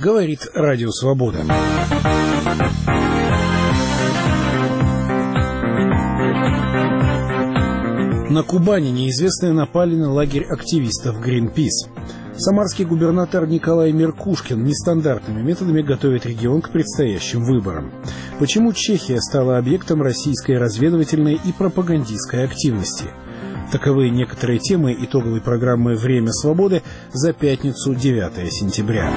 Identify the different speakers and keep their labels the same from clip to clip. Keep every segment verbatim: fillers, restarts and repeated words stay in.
Speaker 1: Говорит Радио Свобода. На Кубани неизвестные напали на лагерь активистов Greenpeace. Самарский губернатор Николай Меркушкин нестандартными методами готовит регион к предстоящим выборам. Почему Чехия стала объектом российской разведывательной и пропагандистской активности? Таковы некоторые темы итоговой программы «Время свободы» за пятницу, девятое сентября.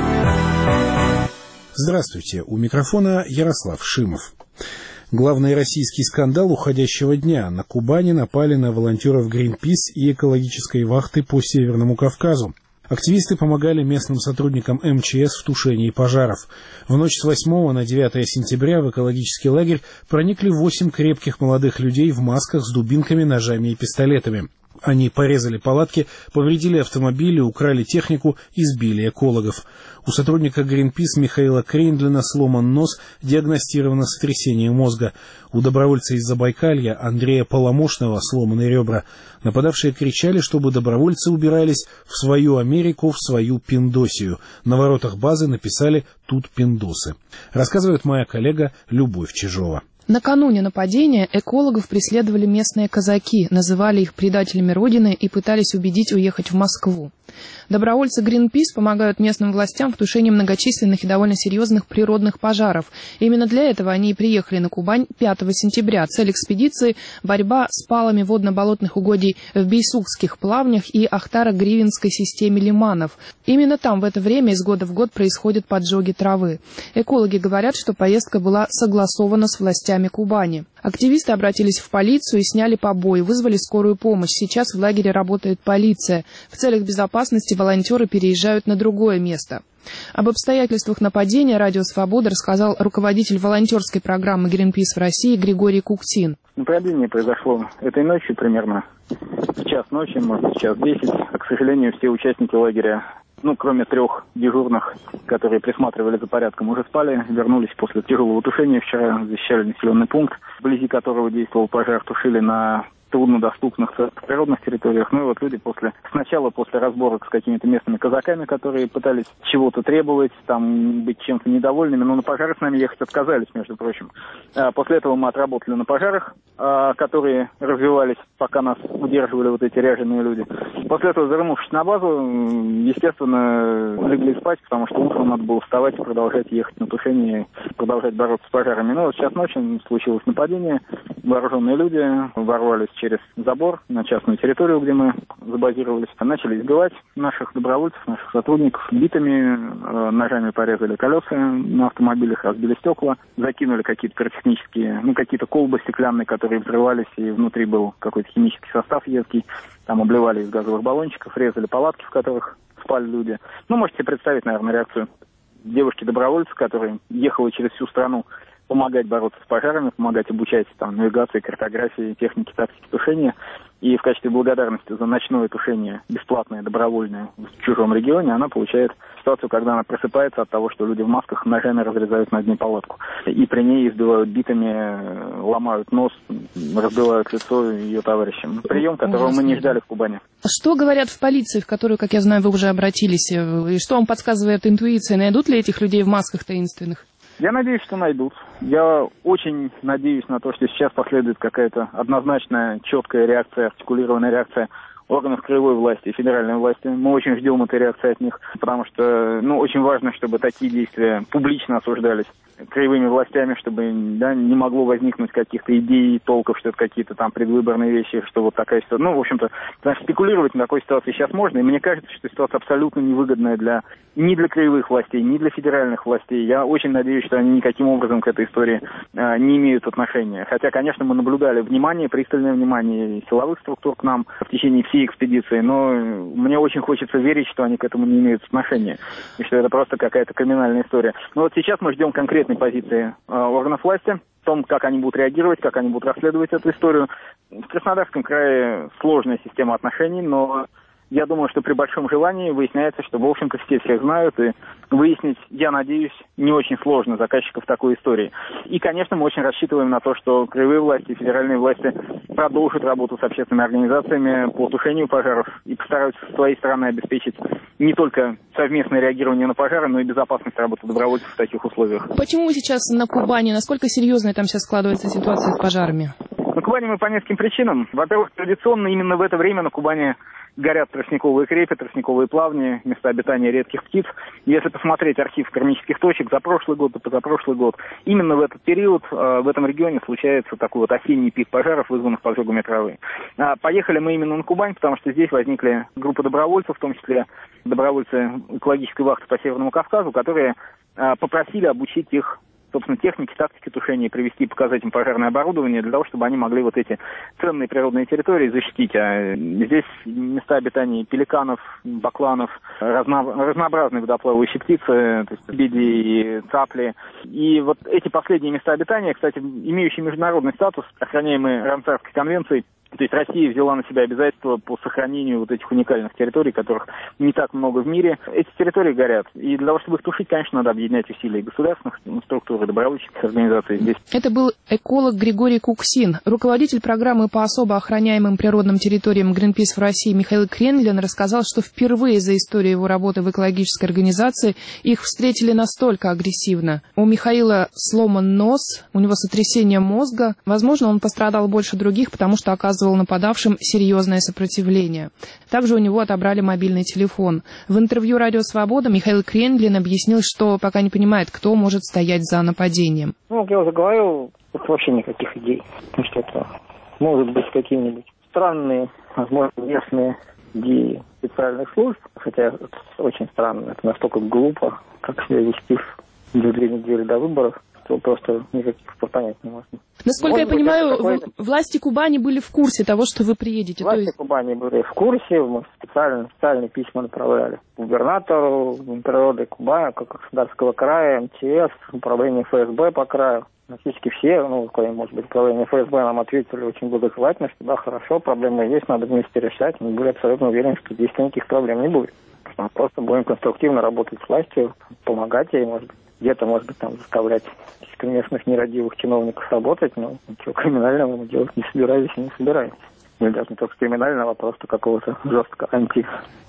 Speaker 1: Здравствуйте, у микрофона Ярослав Шимов. Главный российский скандал уходящего дня. На Кубани напали на волонтеров Greenpeace и экологической вахты по Северному Кавказу. Активисты помогали местным сотрудникам эм че эс в тушении пожаров. В ночь с восьмого на девятое сентября в экологический лагерь проникли восемь крепких молодых людей в масках с дубинками, ножами и пистолетами. Они порезали палатки, повредили автомобили, украли технику и сбили экологов. У сотрудника Greenpeace Михаила Крейндлина сломан нос, диагностировано сотрясение мозга. У добровольца из Забайкалья Андрея Поломошного сломаны ребра. Нападавшие кричали, чтобы добровольцы убирались в свою Америку, в свою Пиндосию. На воротах базы написали «Тут пиндосы». Рассказывает моя коллега Любовь Чижова.
Speaker 2: Накануне нападения экологов преследовали местные казаки, называли их предателями Родины и пытались убедить уехать в Москву. Добровольцы Greenpeace помогают местным властям в тушении многочисленных и довольно серьезных природных пожаров. Именно для этого они и приехали на Кубань пятого сентября. Цель экспедиции – борьба с палами водно-болотных угодий в Бейсукских плавнях и Ахтаро-Гривенской системе лиманов. Именно там в это время из года в год происходят поджоги травы. Экологи говорят, что поездка была согласована с властями Кубани. Активисты обратились в полицию и сняли побои, вызвали скорую помощь. Сейчас в лагере работает полиция. В целях безопасности волонтеры переезжают на другое место. Об обстоятельствах нападения Радио Свобода рассказал руководитель волонтерской программы Greenpeace в России Григорий Куктин.
Speaker 3: Нападение произошло этой ночью примерно в час ночи, может быть, в час десять. А, к сожалению, все участники лагеря, ну, кроме трех дежурных, которые присматривали за порядком, уже спали, вернулись после тяжелого тушения. Вчера защищали населенный пункт, вблизи которого действовал пожар, тушили на труднодоступных природных территориях. Ну и вот люди после, сначала после разборок с какими-то местными казаками, которые пытались чего-то требовать, там, быть чем-то недовольными, но на пожары с нами ехать отказались, между прочим. А после этого мы отработали на пожарах, а, которые развивались, пока нас удерживали вот эти ряженые люди. После этого, вернувшись на базу, естественно, легли спать, потому что утром надо было вставать и продолжать ехать на тушение, продолжать бороться с пожарами. Ну вот сейчас ночью случилось нападение, вооруженные люди ворвались через забор на частную территорию, где мы забазировались. Начали избивать наших добровольцев, наших сотрудников битами, э, ножами порезали колеса на автомобилях, разбили стекла, закинули какие-то пиротехнические, ну, какие-то колбы стеклянные, которые взрывались, и внутри был какой-то химический состав едкий. Там обливали из газовых баллончиков, резали палатки, в которых спали люди. Ну, можете представить, наверное, реакцию девушки-добровольца, которая ехала через всю страну помогать бороться с пожарами, помогать обучать там навигации, картографии, технике, тактике тушения. И в качестве благодарности за ночное тушение, бесплатное, добровольное, в чужом регионе, она получает ситуацию, когда она просыпается от того, что люди в масках ножами разрезают на дне палатку. И при ней избивают битами, ломают нос, разбивают лицо ее товарищам. Прием, которого мы не ждали в Кубани.
Speaker 2: Что говорят в полиции, в которую, как я знаю, вы уже обратились? И что вам подсказывает интуиция? Найдут ли этих людей в масках таинственных?
Speaker 3: Я надеюсь, что найдут. Я очень надеюсь на то, что сейчас последует какая-то однозначная, четкая реакция, артикулированная реакция органов краевой власти и федеральной власти. Мы очень ждем этой реакции от них, потому что, ну, очень важно, чтобы такие действия публично осуждались краевыми властями, чтобы, да, не могло возникнуть каких-то идей, толков, что это какие-то там предвыборные вещи, что вот такая ситуация. Ну, в общем-то, значит, спекулировать на такой ситуации сейчас можно, и мне кажется, что ситуация абсолютно невыгодная для ни для краевых властей, ни для федеральных властей. Я очень надеюсь, что они никаким образом к этой истории а, не имеют отношения. Хотя, конечно, мы наблюдали внимание, пристальное внимание силовых структур к нам в течение всей экспедиции, но мне очень хочется верить, что они к этому не имеют отношения, и что это просто какая-то криминальная история. Но вот сейчас мы ждем конкретной позиции э, органов власти, в том, как они будут реагировать, как они будут расследовать эту историю. В Краснодарском крае сложная система отношений, но я думаю, что при большом желании выясняется, что, в общем-то, все всех знают, и выяснить, я надеюсь, не очень сложно заказчиков такой истории. И, конечно, мы очень рассчитываем на то, что краевые власти и федеральные власти продолжат работу с общественными организациями по тушению пожаров и постараются с своей стороны обеспечить не только совместное реагирование на пожары, но и безопасность работы добровольцев в таких условиях.
Speaker 2: Почему сейчас на Кубани, насколько серьезная там сейчас складывается ситуация с пожарами?
Speaker 3: На Кубани мы по нескольким причинам. Во-первых, традиционно именно в это время на Кубани горят тростниковые крепи, тростниковые плавни, места обитания редких птиц. Если посмотреть архив кармических точек за прошлый год и позапрошлый год, именно в этот период э, в этом регионе случается такой вот осенний пик пожаров, вызванных поджогами травы. А поехали мы именно на Кубань, потому что здесь возникли группы добровольцев, в том числе добровольцы экологической вахты по Северному Кавказу, которые э, попросили обучить их, собственно, техники, тактики тушения, привести и показать им пожарное оборудование для того, чтобы они могли вот эти ценные природные территории защитить. А здесь места обитания пеликанов, бакланов, разно, разнообразные водоплавающие птицы, то есть лебеди и цапли. И вот эти последние места обитания, кстати, имеющие международный статус, охраняемые Рамсарской конвенцией, то есть Россия взяла на себя обязательства по сохранению вот этих уникальных территорий, которых не так много в мире. Эти территории горят. И для того, чтобы их тушить, конечно, надо объединять усилия государственных структур и добровольческих организаций здесь.
Speaker 2: Это был эколог Григорий Куксин. Руководитель программы по особо охраняемым природным территориям Greenpeace в России Михаил Крендлин рассказал, что впервые за историю его работы в экологической организации их встретили настолько агрессивно. У Михаила сломан нос, у него сотрясение мозга. Возможно, он пострадал больше других, потому что оказывал нападавшим серьезное сопротивление. Также у него отобрали мобильный телефон. В интервью «Радио Свобода» Михаил Крендлин объяснил, что пока не понимает, кто может стоять за нападением.
Speaker 4: Ну, как я уже говорил, тут вообще никаких идей. Потому что это могут быть какие-нибудь странные, возможно, местные идеи специальных служб. Хотя это очень странно. Это настолько глупо, как себя вести за две недели до выборов, что просто никаких понять не можно.
Speaker 2: Насколько
Speaker 4: Может
Speaker 2: я понимаю,
Speaker 4: быть,
Speaker 2: власти Кубани были в курсе того, что вы приедете.
Speaker 4: Власти
Speaker 2: То есть...
Speaker 4: Кубани были в курсе, мы специально, специальные письма направляли губернатору природы Кубани, Краснодарского края, эм тэ эс, управление эф эс бэ по краю. Практически все, ну, кроме, может быть, управление эф эс бэ нам ответили очень благожелательно, что да, хорошо, проблемы есть, надо вместе решать. Мы были абсолютно уверены, что здесь никаких проблем не будет. Мы просто будем конструктивно работать с властью, помогать ей, может быть. Где-то, может быть, там заставлять местных нерадивых чиновников работать, но ничего криминального мы делать не собирались и не собираемся. Или даже не только криминального, а просто какого-то жестко анти,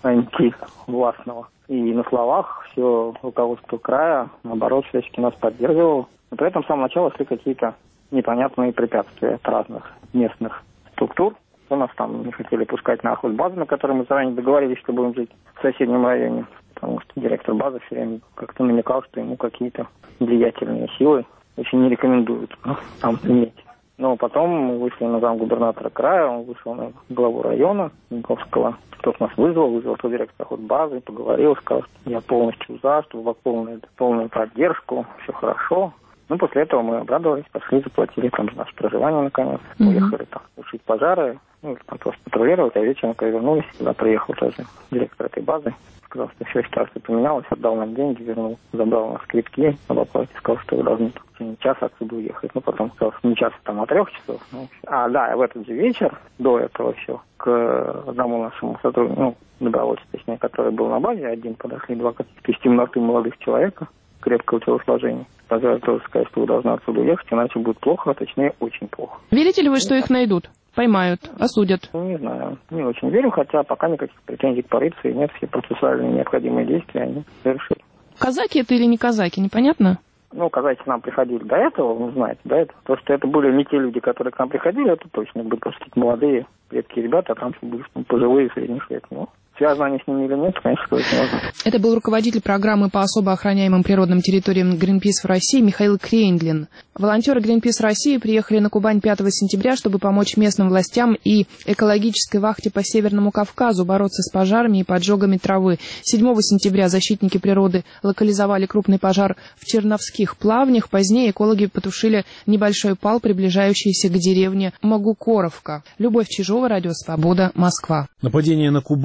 Speaker 4: антивластного. И на словах все руководство края, наоборот, всячески нас поддерживало. Но при этом с самого начала шли какие-то непонятные препятствия от разных местных структур. У нас там не хотели пускать на охотбазу, на которой мы заранее договорились, что будем жить в соседнем районе. Потому что директор базы все время как-то намекал, что ему какие-то влиятельные силы очень не рекомендуют там иметь. Но потом мы вышли на замгубернатора края, он вышел на главу района Янковского. Тот нас вызвал, вызвал тот директор охотбазы, поговорил, сказал, что я полностью за, что вы полную, полную поддержку, все хорошо. Ну, после этого мы обрадовались, пошли, заплатили там наше проживание наконец, mm-hmm. уехали там тушить пожары, ну, там просто патрулировать, а вечером, когда вернулись, сюда приехал тоже директор этой базы. Сказал, что все ситуация поменялась, отдал нам деньги, вернул, забрал у нас скрипки на оплате, сказал, что вы должны в течение часа отсюда уехать. Ну, потом сказал, что не часа, там, а трех часов. Ну, а, да, в этот же вечер, до этого все, к одному нашему сотруднику, ну, добровольцу, точнее, который был на базе, один подошли два каких-то из темноты молодых человека, крепкого телосложения. Сказали тоже сказать, что вы должны отсюда уехать, иначе будет плохо, а точнее, очень плохо.
Speaker 2: Верите ли вы, что их найдут? Поймают, осудят?
Speaker 4: Ну, не знаю, не очень верю, хотя пока никаких претензий к полиции нет, все процессуальные необходимые действия они совершили.
Speaker 2: Казаки это или не казаки, непонятно?
Speaker 4: Ну, казаки к нам приходили до этого, вы знаете, до этого. То, что это были не те люди, которые к нам приходили, это точно были просто какие-то молодые, редкие ребята, а там были пожилые, средних лет. Ну, связаны они с ними или нет, конечно, сказать не можно.
Speaker 2: Это был руководитель программы по особо охраняемым природным территориям Greenpeace в России Михаил Крендлин. Волонтеры Greenpeace России приехали на Кубань пятого сентября, чтобы помочь местным властям и экологической вахте по Северному Кавказу бороться с пожарами и поджогами травы. седьмого сентября защитники природы локализовали крупный пожар в Черновских плавнях. Позднее экологи потушили небольшой пал, приближающийся к деревне Магукоровка. Любовь Чижова, Радио Свобода, Москва.
Speaker 1: Нападение на Кубани далеко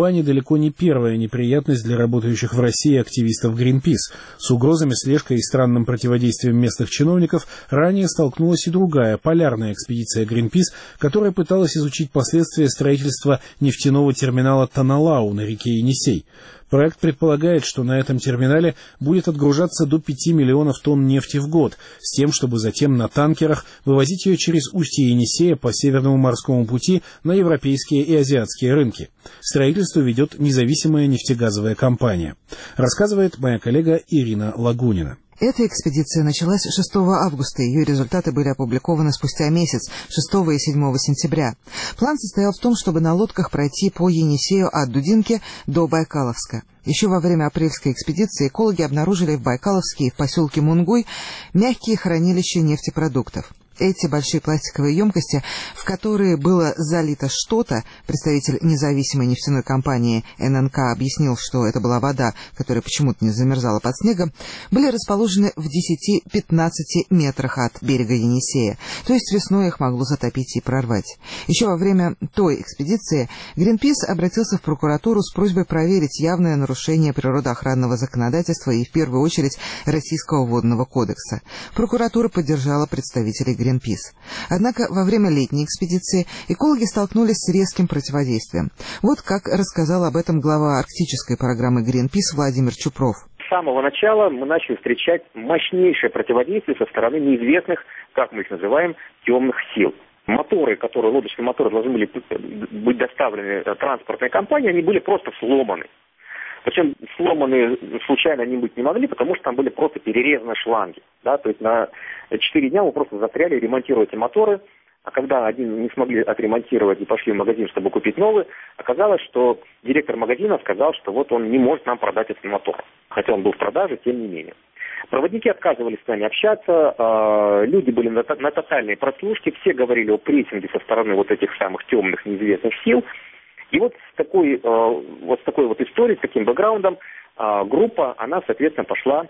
Speaker 1: далеко не первая неприятность для работающих в России активистов Greenpeace. С угрозами, слежкой и странным противодействием местных чиновников ранее столкнулась и другая полярная экспедиция Greenpeace, которая пыталась изучить последствия строительства нефтяного терминала Таналау на реке Енисей. Проект предполагает, что на этом терминале будет отгружаться до пяти миллионов тонн нефти в год, с тем, чтобы затем на танкерах вывозить ее через устье Енисея по Северному морскому пути на европейские и азиатские рынки. Строительство ведет независимая нефтегазовая компания. Рассказывает моя коллега Ирина Лагунина.
Speaker 5: Эта экспедиция началась шестого августа, ее результаты были опубликованы спустя месяц, шестого и седьмого сентября. План состоял в том, чтобы на лодках пройти по Енисею от Дудинки до Байкаловска. Еще во время апрельской экспедиции экологи обнаружили в Байкаловске и в поселке Мунгуй мягкие хранилища нефтепродуктов. Эти большие пластиковые емкости, в которые было залито что-то, представитель независимой нефтяной компании эн эн ка объяснил, что это была вода, которая почему-то не замерзала под снегом, были расположены в десяти-пятнадцати метрах от берега Енисея, то есть весной их могло затопить и прорвать. Еще во время той экспедиции Greenpeace обратился в прокуратуру с просьбой проверить явное нарушение природоохранного законодательства и в первую очередь Российского водного кодекса. Прокуратура поддержала представителей Greenpeace. Однако во время летней экспедиции экологи столкнулись с резким противодействием. Вот как рассказал об этом глава арктической программы Greenpeace Владимир Чупров.
Speaker 6: С самого начала мы начали встречать мощнейшее противодействие со стороны неизвестных, как мы их называем, темных сил. Моторы, которые, лодочные моторы, должны были быть доставлены транспортной компанией, они были просто сломаны. Причем сломаны случайно они быть не могли, потому что там были просто перерезаны шланги. Да? То есть на четыре дня мы просто застряли ремонтировать эти моторы. А когда один не смогли отремонтировать и пошли в магазин, чтобы купить новый, оказалось, что директор магазина сказал, что вот он не может нам продать этот мотор. Хотя он был в продаже, тем не менее. Проводники отказывались с нами общаться, люди были на, на тотальной прослушке, все говорили о прессинге со стороны вот этих самых темных неизвестных сил. И вот с такой, вот с такой вот историей, с таким бэкграундом группа, она, соответственно, пошла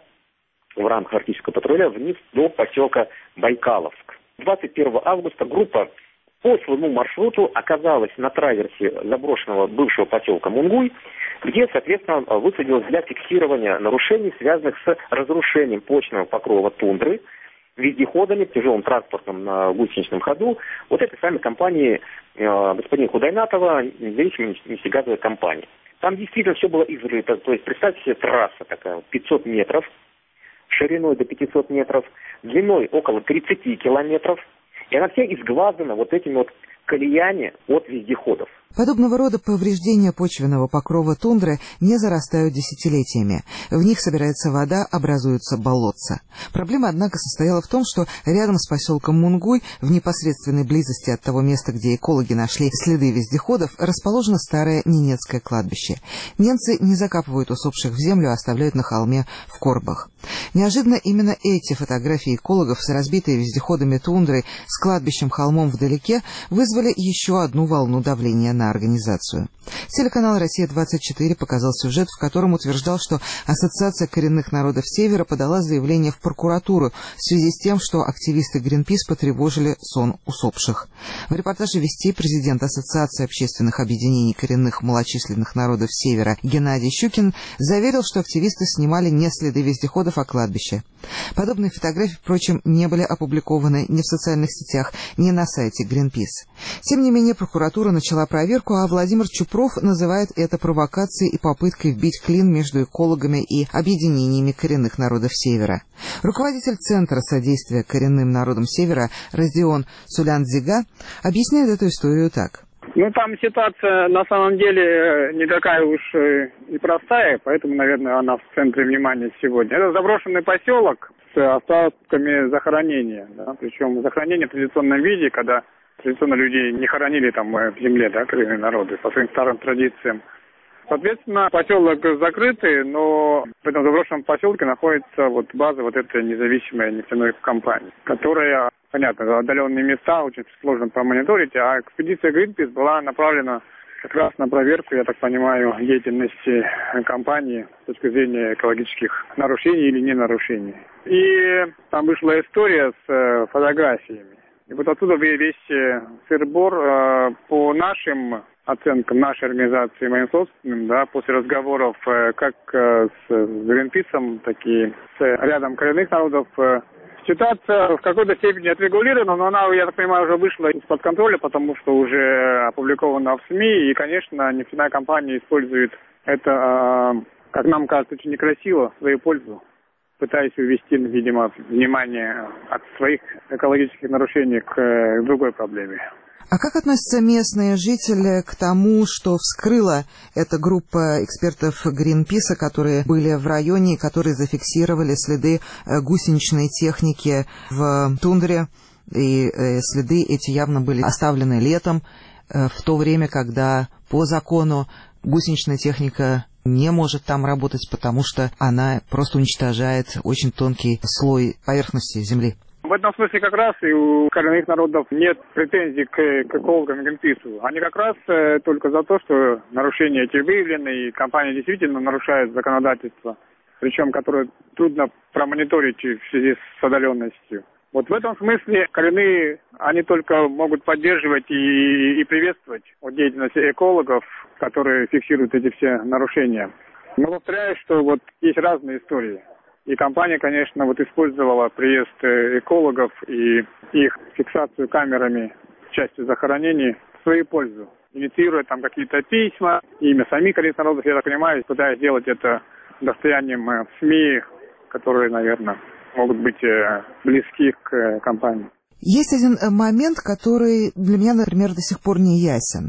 Speaker 6: в рамках арктического патруля вниз до поселка Байкаловск. двадцать первого августа группа по своему маршруту оказалась на траверсе заброшенного бывшего поселка Мунгуй, где, соответственно, высадилась для фиксирования нарушений, связанных с разрушением почвенного покрова тундры, вездеходами, тяжелым транспортом на гусеничном ходу, вот этой самой компании э, господина Худайнатова, независимой нефтегазовой компании. Там действительно все было изрыто, то есть представьте себе трасса такая, пятьсот метров, шириной до пятисот метров, длиной около тридцати километров, и она вся изглажена вот этими вот колеями от вездеходов.
Speaker 5: Подобного рода повреждения почвенного покрова тундры не зарастают десятилетиями. В них собирается вода, образуются болотца. Проблема, однако, состояла в том, что рядом с поселком Мунгуй, в непосредственной близости от того места, где экологи нашли следы вездеходов, расположено старое ненецкое кладбище. Немцы не закапывают усопших в землю, а оставляют на холме в корбах. Неожиданно именно эти фотографии экологов с разбитой вездеходами тундрой, с кладбищем холмом вдалеке, вызвали еще одну волну давления на организацию. Телеканал «Россия-двадцать четыре» показал сюжет, в котором утверждал, что Ассоциация коренных народов Севера подала заявление в прокуратуру в связи с тем, что активисты Greenpeace потревожили сон усопших. В репортаже «Вести» президент Ассоциации общественных объединений коренных малочисленных народов Севера Геннадий Щукин заверил, что активисты снимали не следы вездеходов, а кладбище. Подобные фотографии, впрочем, не были опубликованы ни в социальных сетях, ни на сайте Greenpeace. Тем не менее, прокуратура начала проверку, а Владимир Чупров называет это провокацией и попыткой вбить клин между экологами и объединениями коренных народов Севера. Руководитель Центра содействия коренным народам Севера Раздион Сулянцзига объясняет эту историю так.
Speaker 4: Ну, там ситуация на самом деле не такая уж и простая, поэтому, наверное, она в центре внимания сегодня. Это заброшенный поселок с остатками захоронения, да? Причем захоронение в традиционном виде, когда традиционно людей не хоронили там в земле, да, коренные народы, по своим старым традициям. Соответственно, поселок закрытый, но в этом заброшенном поселке находится вот база вот этой независимой нефтяной компании, которая, понятно, отдаленные места очень сложно промониторить, а экспедиция Greenpeace была направлена как раз на проверку, я так понимаю, деятельности компании с точки зрения экологических нарушений или не нарушений. И там вышла история с фотографиями. И вот оттуда весь сыр-бор. По нашим
Speaker 7: оценкам нашей организации и моим собственным, да, после разговоров как с Гринписом, так и с рядом коренных народов, ситуация в какой-то степени отрегулирована, но она, я так понимаю, уже вышла из-под контроля, потому что уже опубликована в СМИ, и, конечно, нефтяная компания использует это, как нам кажется, очень некрасиво в свою пользу, пытаясь увести, видимо, внимание от своих экологических нарушений к другой проблеме.
Speaker 5: А как относятся местные жители к тому, что вскрыла эта группа экспертов Гринписа, которые были в районе, которые зафиксировали следы гусеничной техники в тундре, и следы эти явно были оставлены летом, в то время, когда по закону гусеничная техника не может там работать, потому что она просто уничтожает очень тонкий слой поверхности земли?
Speaker 7: В этом смысле как раз и у коренных народов нет претензий к, к экологам и Гринпису. Они как раз э, только за то, что нарушения эти выявлены, и компания действительно нарушает законодательство, причем которое трудно промониторить в связи с отдаленностью. Вот в этом смысле коренные, они только могут поддерживать и, и приветствовать вот деятельность экологов, которые фиксируют эти все нарушения. Но повторяю, что вот есть разные истории. И компания, конечно, вот использовала приезд экологов и их фиксацию камерами в части захоронений в свою пользу, инициируя там какие-то письма, имя самих коренных народов, я так понимаю, пытаясь сделать это достоянием СМИ, которые, наверное, могут быть близки к компании.
Speaker 5: Есть один момент, который для меня, например, до сих пор не ясен.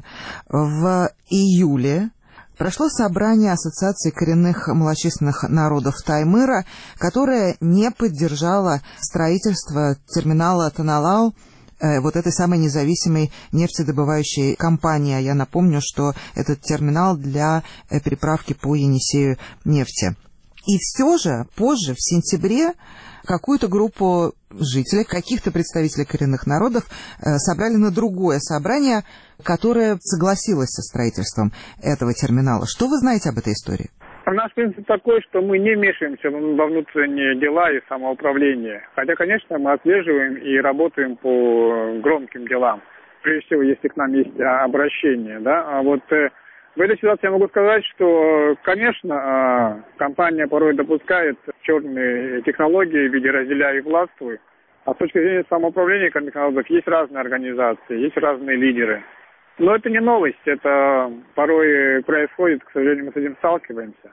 Speaker 5: В июле прошло собрание Ассоциации коренных малочисленных народов Таймыра, которое не поддержало строительство терминала Таналау, э, вот этой самой независимой нефтедобывающей компании. Я напомню, что этот терминал для э, переправки по Енисею нефти. И все же позже, в сентябре, какую-то группу жителей, каких-то представителей коренных народов э, собрали на другое собрание, которое согласилось со строительством этого терминала. Что вы знаете об этой истории?
Speaker 7: Наш принцип такой, что мы не вмешиваемся во внутренние дела и самоуправление. Хотя, конечно, мы отслеживаем и работаем по громким делам. Прежде всего, если к нам есть обращение, да. А вот э, в этой ситуации я могу сказать, что, конечно, компания порой допускает черные технологии в виде «разделяй и властвуй». А с точки зрения самоуправления коренных народов есть разные организации, есть разные лидеры. Но это не новость, это порой происходит, к сожалению, мы с этим сталкиваемся,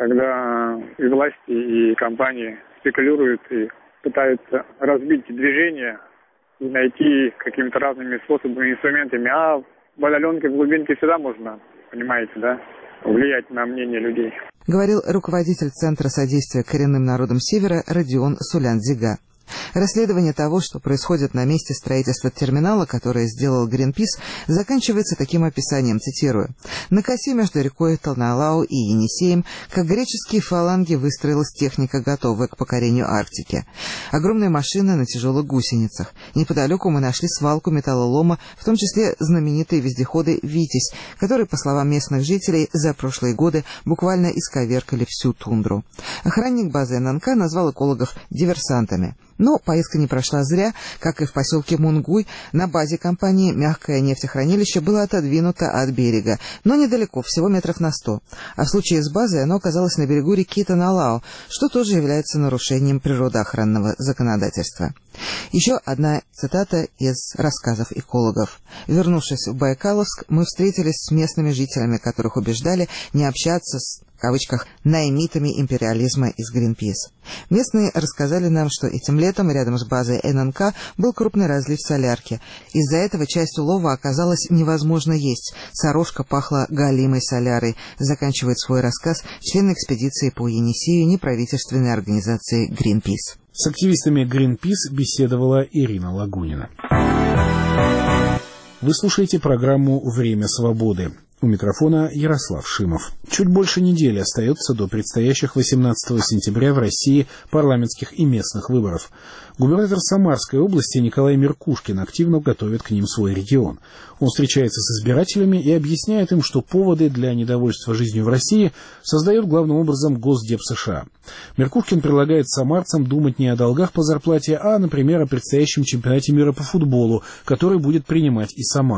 Speaker 7: когда и власти, и компании спекулируют и пытаются разбить движение и найти какими-то разными способами, инструментами. А в отдаленке, в глубинке всегда можно, понимаете, да, влиять на мнение людей.
Speaker 5: Говорил руководитель Центра содействия коренным народам Севера Родион Сулян-Дзига. Расследование того, что происходит на месте строительства терминала, которое сделал Гринпис, заканчивается таким описанием, цитирую. «На косе между рекой Таналау и Енисеем, как греческие фаланги, выстроилась техника, готовая к покорению Арктики. Огромные машины на тяжелых гусеницах. Неподалеку мы нашли свалку металлолома, в том числе знаменитые вездеходы «Витязь», которые, по словам местных жителей, за прошлые годы буквально исковеркали всю тундру. Охранник базы эн эн ка назвал экологов диверсантами. Но поездка не прошла зря. Как и в поселке Мунгуй, на базе компании мягкое нефтехранилище было отодвинуто от берега, но недалеко, всего метров на сто. А в случае с базой оно оказалось на берегу реки Таналау, что тоже является нарушением природоохранного законодательства. Еще одна цитата из рассказов экологов. «Вернувшись в Байкаловск, мы встретились с местными жителями, которых убеждали не общаться с, в кавычках, наймитами империализма из Гринпис. Местные рассказали нам, что этим летом рядом с базой эн эн ка был крупный разлив солярки. Из-за этого часть улова оказалось невозможно есть. Сорожка пахла галимой солярой», заканчивает свой рассказ член экспедиции по Енисею неправительственной организации Гринпис.
Speaker 1: С активистами Greenpeace беседовала Ирина Лагунина. Вы слушаете программу «Время свободы». У микрофона Ярослав Шимов. Чуть больше недели остается до предстоящих восемнадцатого сентября в России парламентских и местных выборов. Губернатор Самарской области Николай Меркушкин активно готовит к ним свой регион. Он встречается с избирателями и объясняет им, что поводы для недовольства жизнью в России создает главным образом Госдеп США. Меркушкин предлагает самарцам думать не о долгах по зарплате, а, например, о предстоящем чемпионате мира по футболу, который будет принимать и Самара.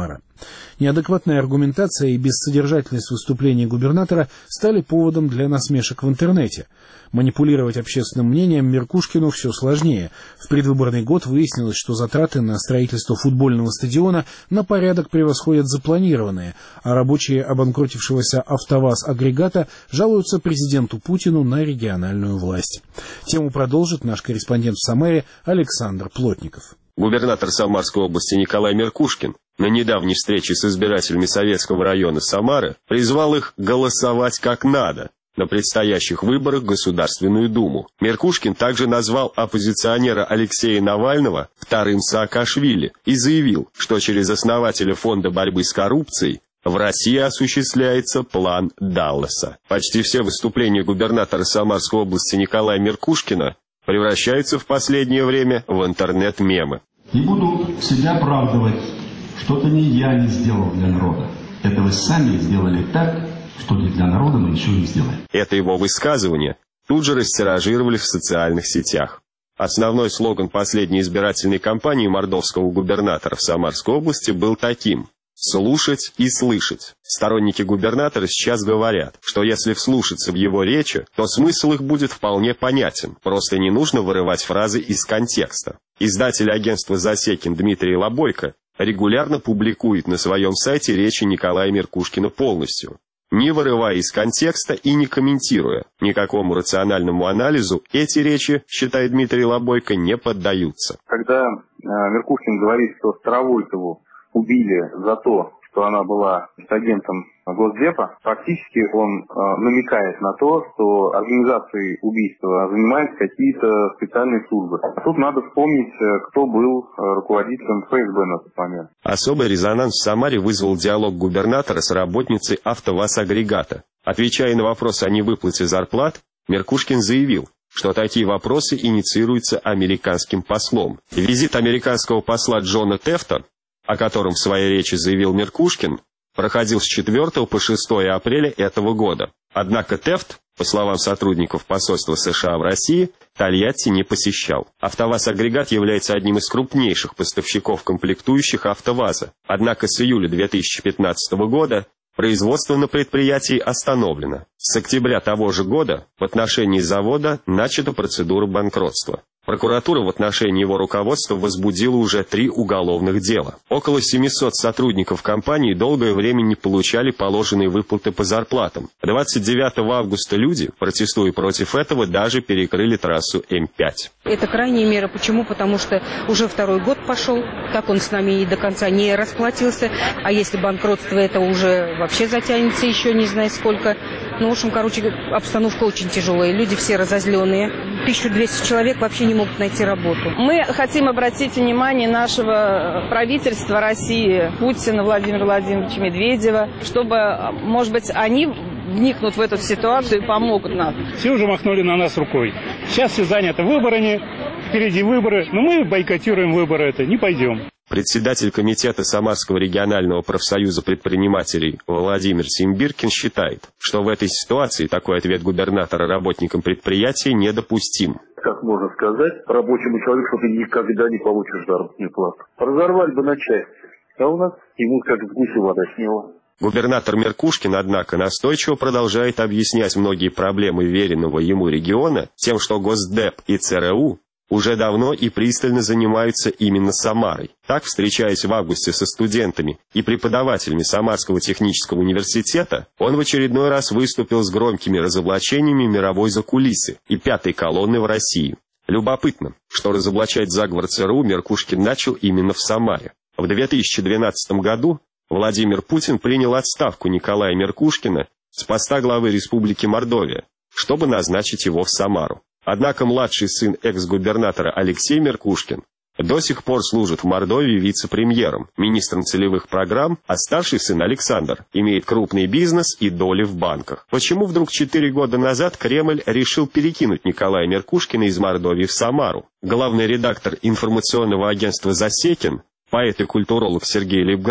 Speaker 1: Неадекватная аргументация и бессодержательность выступления губернатора стали поводом для насмешек в интернете. Манипулировать общественным мнением Меркушкину все сложнее. В предвыборный год выяснилось, что затраты на строительство футбольного стадиона на порядок превосходят запланированные, а рабочие обанкротившегося АвтоВАЗ-агрегата жалуются президенту Путину на региональную власть. Тему продолжит наш корреспондент в Самаре Александр Плотников.
Speaker 8: Губернатор Самарской области Николай Меркушкин на недавней встрече с избирателями Советского района Самары призвал их голосовать как надо на предстоящих выборах в Государственную Думу. Меркушкин также назвал оппозиционера Алексея Навального вторым Саакашвили и заявил, что через основателя Фонда борьбы с коррупцией в России осуществляется план Далласа. Почти все выступления губернатора Самарской области Николая Меркушкина превращаются в последнее время в интернет-мемы.
Speaker 9: Не буду себя оправдывать, что-то не я не сделал для народа. Это вы сами сделали так, что для народа мы ничего не сделаем.
Speaker 8: Это его высказывание тут же растиражировали в социальных сетях. Основной слоган последней избирательной кампании мордовского губернатора в Самарской области был таким: слушать и слышать. Сторонники губернатора сейчас говорят, что если вслушаться в его речи, то смысл их будет вполне понятен, просто не нужно вырывать фразы из контекста. Издатель агентства «Засекин» Дмитрий Лобойко регулярно публикует на своем сайте речи Николая Меркушкина полностью, не вырывая из контекста и не комментируя. Никакому рациональному анализу эти речи, считает Дмитрий Лобойко, не поддаются.
Speaker 10: Когда э, Меркушкин говорит, что Старовойтову убили за то, что она была агентом Госдепа, фактически он э, намекает на то, что организацией убийства занимаются какие-то специальные службы. А тут надо вспомнить, кто был руководителем ФСБ на тот момент.
Speaker 8: Особый резонанс в Самаре вызвал диалог губернатора с работницей АвтоВАЗ-агрегата. Отвечая на вопрос о невыплате зарплат, Меркушкин заявил, что такие вопросы инициируются американским послом. Визит американского посла Джона Тефта, о котором в своей речи заявил Меркушкин, проходил с четвёртого по шестое апреля этого года. Однако Тефт, по словам сотрудников посольства США в России, Тольятти не посещал. АвтоВАЗ-агрегат является одним из крупнейших поставщиков комплектующих АвтоВАЗа. Однако с июля две тысячи пятнадцатого года производство на предприятии остановлено. С октября того же года в отношении завода начата процедура банкротства. Прокуратура в отношении его руководства возбудила уже три уголовных дела. Около семисот сотрудников компании долгое время не получали положенные выплаты по зарплатам. двадцать девятого августа люди, протестуя против этого, даже перекрыли трассу М пять.
Speaker 11: Это крайняя мера. Почему? Потому что уже второй год пошел, так он с нами и до конца не расплатился. А если банкротство, это уже вообще затянется еще не знаю сколько. Ну, в общем, короче, обстановка очень тяжелая. Люди все разозленные. тысяча двести человек вообще не могут найти работу.
Speaker 12: Мы хотим обратить внимание нашего правительства России, Путина, Владимира Владимировича Медведева, чтобы, может быть, они вникнут в эту ситуацию и помогут нам.
Speaker 13: Все уже махнули на нас рукой. Сейчас все заняты выборами, впереди выборы, но мы бойкотируем выборы, это не пойдем.
Speaker 8: Председатель комитета Самарского регионального профсоюза предпринимателей Владимир Симбиркин считает, что в этой ситуации такой ответ губернатора работникам предприятия недопустим.
Speaker 10: Как можно сказать рабочему человеку, что ты никогда не получишь заработную плату? Разорвали бы на части, а у нас ему как в гусе вода сняла.
Speaker 8: Губернатор Меркушкин, однако, настойчиво продолжает объяснять многие проблемы веренного ему региона тем, что Госдеп и ЦРУ уже давно и пристально занимаются именно Самарой. Так, встречаясь в августе со студентами и преподавателями Самарского технического университета, он в очередной раз выступил с громкими разоблачениями мировой закулисы и пятой колонны в России. Любопытно, что разоблачать заговор ЦРУ Меркушкин начал именно в Самаре. В две тысячи двенадцатом году Владимир Путин принял отставку Николая Меркушкина с поста главы Республики Мордовия, чтобы назначить его в Самару. Однако младший сын экс-губернатора Алексей Меркушкин до сих пор служит в Мордовии вице-премьером, министром целевых программ, а старший сын Александр имеет крупный бизнес и доли в банках. Почему вдруг четыре года назад Кремль решил перекинуть Николая Меркушкина из Мордовии в Самару? Главный редактор информационного агентства «Засекин», поэт и культуролог Сергей Липград,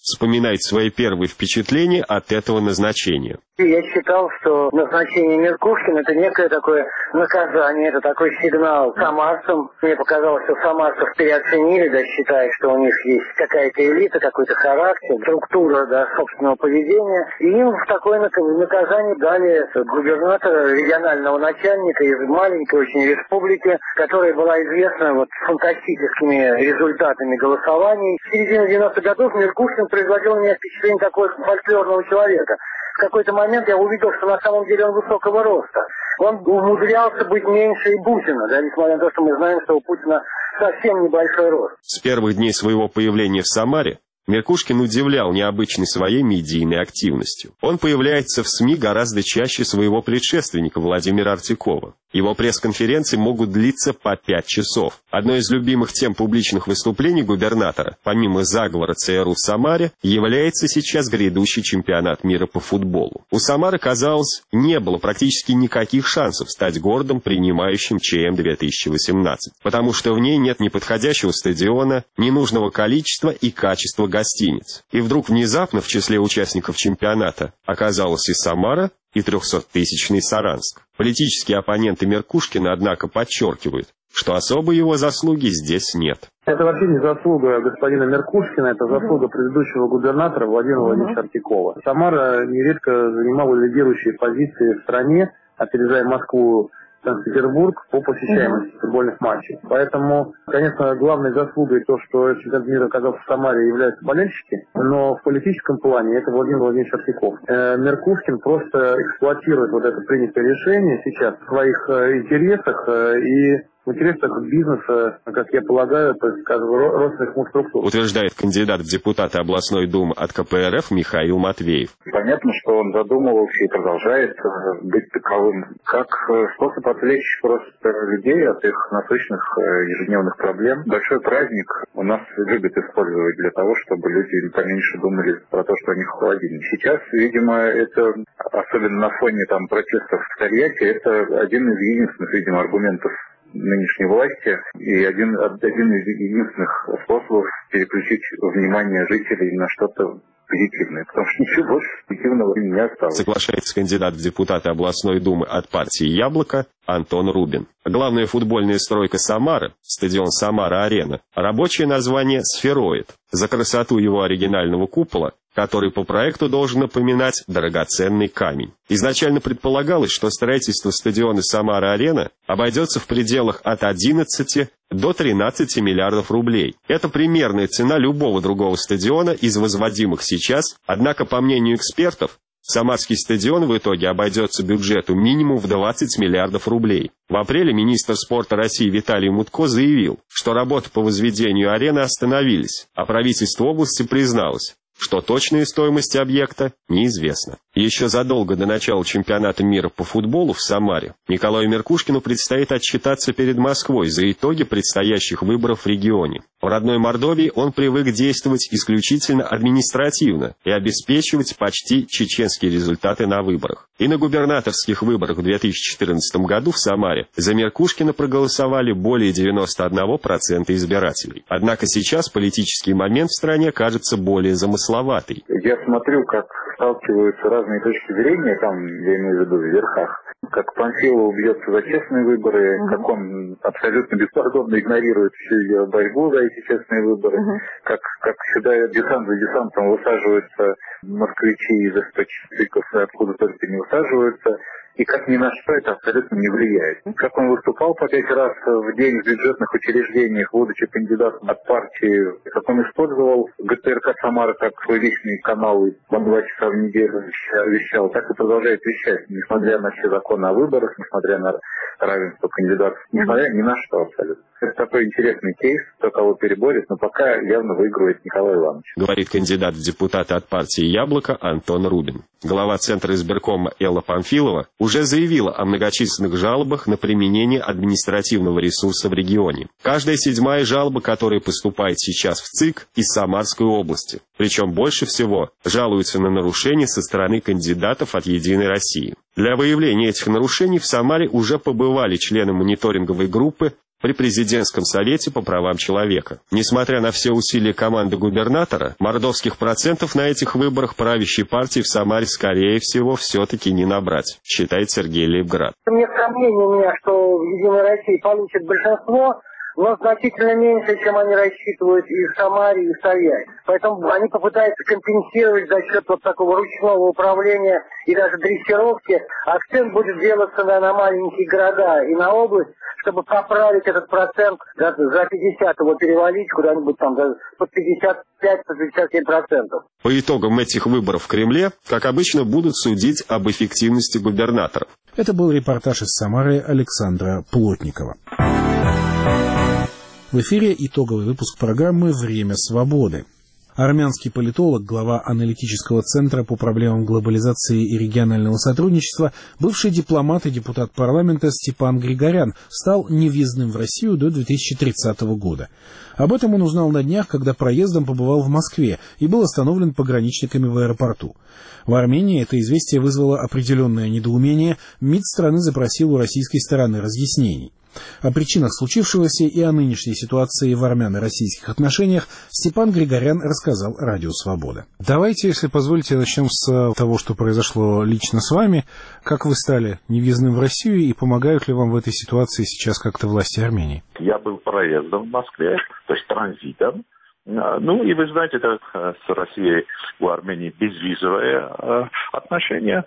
Speaker 8: вспоминает свои первые впечатления от этого назначения.
Speaker 14: Я считал, что назначение Меркушкина — это некое такое наказание, это такой сигнал самарцам. Мне показалось, что самарцев переоценили, да, считая, что у них есть какая-то элита, какой-то характер, структура, да, собственного поведения. И им в такое наказание дали губернатора, регионального начальника из маленькой очень республики, которая была известна вот фантастическими результатами голосований. В середине девяностых годов Меркушкин производил у меня впечатление такого фольклорного человека. В какой-то момент я увидел, что на самом деле он высокого роста. Он умудрялся быть меньше и Путина, да, несмотря на то, что мы знаем, что у Путина совсем небольшой рост.
Speaker 8: С первых дней своего появления в Самаре Меркушкин удивлял необычной своей медийной активностью. Он появляется в СМИ гораздо чаще своего предшественника Владимира Артикова. Его пресс-конференции могут длиться по пять часов. Одной из любимых тем публичных выступлений губернатора, помимо заговора ЦРУ в Самаре, является сейчас грядущий чемпионат мира по футболу. У Самары, казалось, не было практически никаких шансов стать городом, принимающим ЧМ две тысячи восемнадцать, потому что в ней нет ни подходящего стадиона, ни нужного количества и качества гостиниц. И вдруг внезапно в числе участников чемпионата оказалась и Самара, и трехсоттысячный Саранск. Политические оппоненты Меркушкина, однако, подчеркивают, что особой его заслуги здесь нет.
Speaker 10: Это вообще не заслуга господина Меркушкина, это заслуга предыдущего губернатора Владимира Владимировича Артикова. Самара нередко занимала лидирующие позиции в стране, опережая Москву, Санкт-Петербург по посещаемости mm-hmm. футбольных матчей. Поэтому, конечно, главной заслугой то, что чемпионат мира оказался в Самаре, являются болельщики, но в политическом плане это Владимир Владимирович Артиков. Э, Меркушкин просто эксплуатирует вот это принятое решение сейчас в своих э, интересах э, и в интересах бизнеса, как я полагаю, то есть, скажем, родственных ему структур.
Speaker 8: Утверждает кандидат в депутаты областной думы от ка пэ эр эф Михаил Матвеев.
Speaker 10: Понятно, что он задумывался и продолжает быть таковым как способ отвлечь просто людей от их насущных ежедневных проблем. Большой праздник у нас любят использовать для того, чтобы люди поменьше думали про то, что у них в холодильнике. Сейчас, видимо, это, особенно на фоне там протестов в Тольятти, это один из единственных, видимо, аргументов нынешней власти и один, один из единственных способов переключить внимание жителей на что-то позитивное, потому что ничего больше позитивного не осталось.
Speaker 8: Соглашается кандидат в депутаты областной думы от партии «Яблоко» Антон Рубин. Главная футбольная стройка Самары, стадион «Самара-арена», рабочее название «Сфероид», за красоту его оригинального купола, который по проекту должен напоминать драгоценный камень. Изначально предполагалось, что строительство стадиона «Самара-арена» обойдется в пределах от одиннадцати до тринадцати миллиардов рублей. Это примерная цена любого другого стадиона из возводимых сейчас, однако, по мнению экспертов, Самарский стадион в итоге обойдется бюджету минимум в двадцать миллиардов рублей. В апреле министр спорта России Виталий Мутко заявил, что работы по возведению арены остановились, а правительство области призналось, что точная стоимость объекта неизвестна. Еще задолго до начала чемпионата мира по футболу в Самаре Николаю Меркушкину предстоит отчитаться перед Москвой за итоги предстоящих выборов в регионе. В родной Мордовии он привык действовать исключительно административно и обеспечивать почти чеченские результаты на выборах. И на губернаторских выборах в две тысячи четырнадцатом году в Самаре за Меркушкина проголосовали более девяноста одного процента избирателей. Однако сейчас политический момент в стране кажется более замысловатый.
Speaker 10: Я смотрю, как сталкиваются разные точки зрения, там, я имею в виду, в верхах. Как Панфилов бьется за честные выборы, uh-huh. как он абсолютно беспардонно игнорирует всю ее борьбу за эти честные выборы, uh-huh. как, как сюда десант за десантом высаживаются москвичи из эс пэ ЧСИКов, откуда только не высаживаются, и как ни на что это абсолютно не влияет. Как он выступал по пять раз в день в бюджетных учреждениях, будучи кандидатом от партии, как он использовал гэ тэ эр ка Самара как свой личный канал и по два часа в неделю вещал, так и продолжает вещать, несмотря на все законы о выборах, несмотря на равенство кандидатов, несмотря ни на что абсолютно. Это такой интересный кейс, кто кого переборет, но пока явно выигрывает Николай Иванович.
Speaker 8: Говорит кандидат в депутаты от партии «Яблоко» Антон Рубин. Глава Центра избиркома Элла Памфилова уже заявила о многочисленных жалобах на применение административного ресурса в регионе. Каждая седьмая жалоба, которая поступает сейчас в ЦИК из Самарской области. Причем больше всего жалуются на нарушения со стороны кандидатов от «Единой России». Для выявления этих нарушений в Самаре уже побывали члены мониторинговой группы при президентском совете по правам человека. Несмотря на все усилия команды губернатора, мордовских процентов на этих выборах правящей партии в Самаре, скорее всего, все-таки не набрать, считает Сергей Лейбград.
Speaker 14: Нет сомнений у меня, что в «Единой России» получит большинство, но значительно меньше, чем они рассчитывают и в Самаре, и в Саве. Поэтому они попытаются компенсировать за счет вот такого ручного управления и даже дрессировки. Акцент будет делаться на, на маленькие города и на область, чтобы поправить этот процент, за, за пятьдесят его перевалить куда-нибудь там за, под пятьдесят пять - пятьдесят семь процентов.
Speaker 8: По итогам этих выборов в Кремле, как обычно, будут судить об эффективности губернаторов.
Speaker 1: Это был репортаж из Самары Александра Плотникова. В эфире итоговый выпуск программы «Время свободы». Армянский политолог, глава аналитического центра по проблемам глобализации и регионального сотрудничества, бывший дипломат и депутат парламента Степан Григорян стал невъездным в Россию до две тысячи тридцатого года. Об этом он узнал на днях, когда проездом побывал в Москве и был остановлен пограничниками в аэропорту. В Армении это известие вызвало определенное недоумение, МИД страны запросил у российской стороны разъяснений. О причинах случившегося и о нынешней ситуации в армяно-российских отношениях Степан Григорян рассказал Радио Свобода. Давайте, если позволите, начнем с того, что произошло лично с вами. Как вы стали невъездным в Россию и помогают ли вам в этой ситуации сейчас как-то власти Армении?
Speaker 15: Я был проездом в Москве, то есть транзитом. Ну, и вы знаете, это с Россией у Армении безвизовые отношения.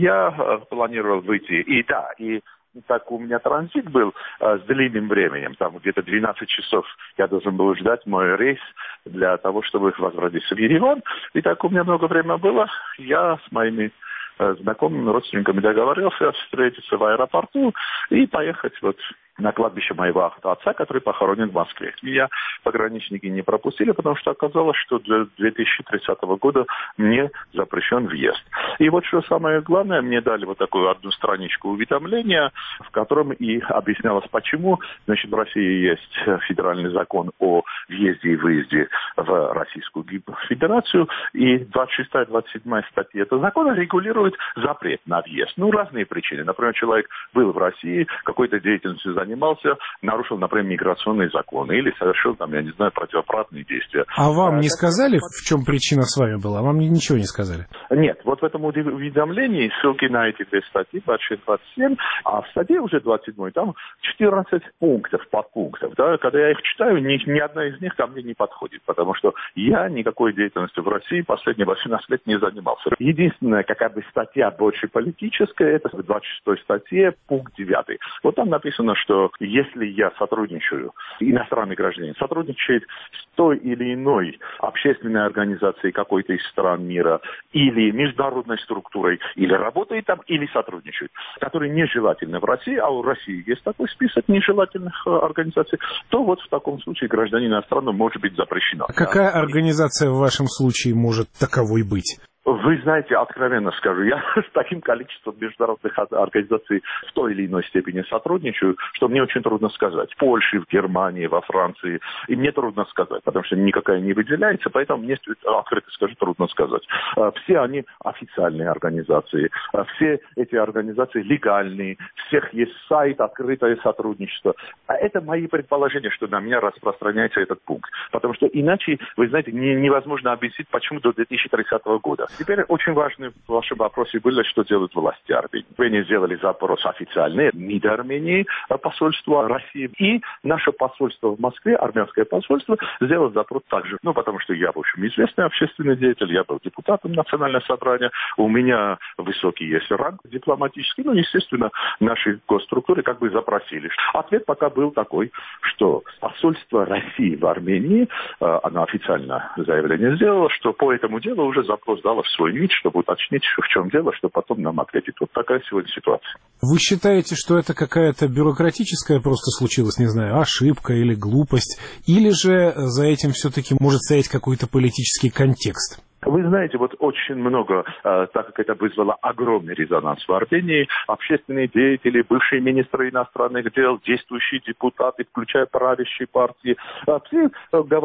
Speaker 15: Я планировал выйти, и да, и так у меня транзит был э, с длинным временем, там где-то двенадцать часов я должен был ждать мой рейс для того, чтобы возвратиться в Ереван. И так у меня много времени было. Я с моими э, знакомыми родственниками договорился встретиться в аэропорту и поехать вот на кладбище моего отца, который похоронен в Москве. Меня пограничники не пропустили, потому что оказалось, что до две тысячи тридцатого года мне запрещен въезд. И вот что самое главное, мне дали вот такую одну страничку уведомления, в котором и объяснялось, почему. Значит, в России есть федеральный закон о въезде и выезде в Российскую Федерацию, и двадцать шестая - двадцать седьмая статьи этого закона регулирует запрет на въезд. Ну, разные причины. Например, человек был в России, какой-то деятельностью занимался, нарушил, например, миграционные законы или совершил, там, я не знаю, противоправные действия.
Speaker 1: А вам не сказали, в чем причина с вами была? Вам ничего не сказали?
Speaker 15: Нет, вот в этом уведомлении ссылки на эти две статьи, двадцать шесть - двадцать семь, а в статье уже двадцать седьмой, там четырнадцать пунктов, подпунктов. Да? Когда я их читаю, ни, ни одна из них ко мне не подходит, потому что я никакой деятельностью в России последние восемнадцать лет не занимался. Единственная, какая бы статья больше политическая, это в двадцать шестой статье, пункт девятый. Вот там написано, что если я сотрудничаю, иностранный гражданин сотрудничает с той или иной общественной организацией какой-то из стран мира или международной структурой, или работает там, или сотрудничает, которые нежелательны в России, а у России есть такой список нежелательных э, организаций, то вот в таком случае гражданин иностранного может быть запрещено.
Speaker 1: А какая организация в вашем случае может таковой быть?
Speaker 15: Вы знаете, откровенно скажу, я с таким количеством международных организаций в той или иной степени сотрудничаю, что мне очень трудно сказать. В Польше, в Германии, во Франции. И мне трудно сказать, потому что никакая не выделяется, поэтому мне, открыто скажу, трудно сказать. Все они официальные организации. Все эти организации легальные. У всех есть сайт, открытое сотрудничество. А это мои предположения, что на меня распространяется этот пункт. Потому что иначе, вы знаете, не, невозможно объяснить, почему до две тысячи тридцатого года. Теперь очень важны в вашем вопросе были, что делают власти Армении. Армении сделали запрос официальный, МИД Армении, посольство России, и наше посольство в Москве, армянское посольство, сделало запрос также. Ну, потому что я, в общем, известный общественный деятель, я был депутатом Национального собрания, у меня высокий есть ранг дипломатический, ну, естественно, наши госструктуры как бы запросили. Ответ пока был такой, что посольство России в Армении, оно официально заявление сделало, что по этому делу уже запрос дало в свой МИД, чтобы уточнить, в чем дело, что потом нам ответить. Вот такая сегодня ситуация.
Speaker 1: Вы считаете, что это какая-то бюрократическая просто случилась, не знаю, ошибка или глупость, или же за этим все-таки может стоять какой-то политический контекст?
Speaker 15: Вы знаете, вот очень много, э, так как это вызвало огромный резонанс в Армении, общественные деятели, бывшие министры иностранных дел, действующие депутаты, включая правящие партии, э, все э, говорят,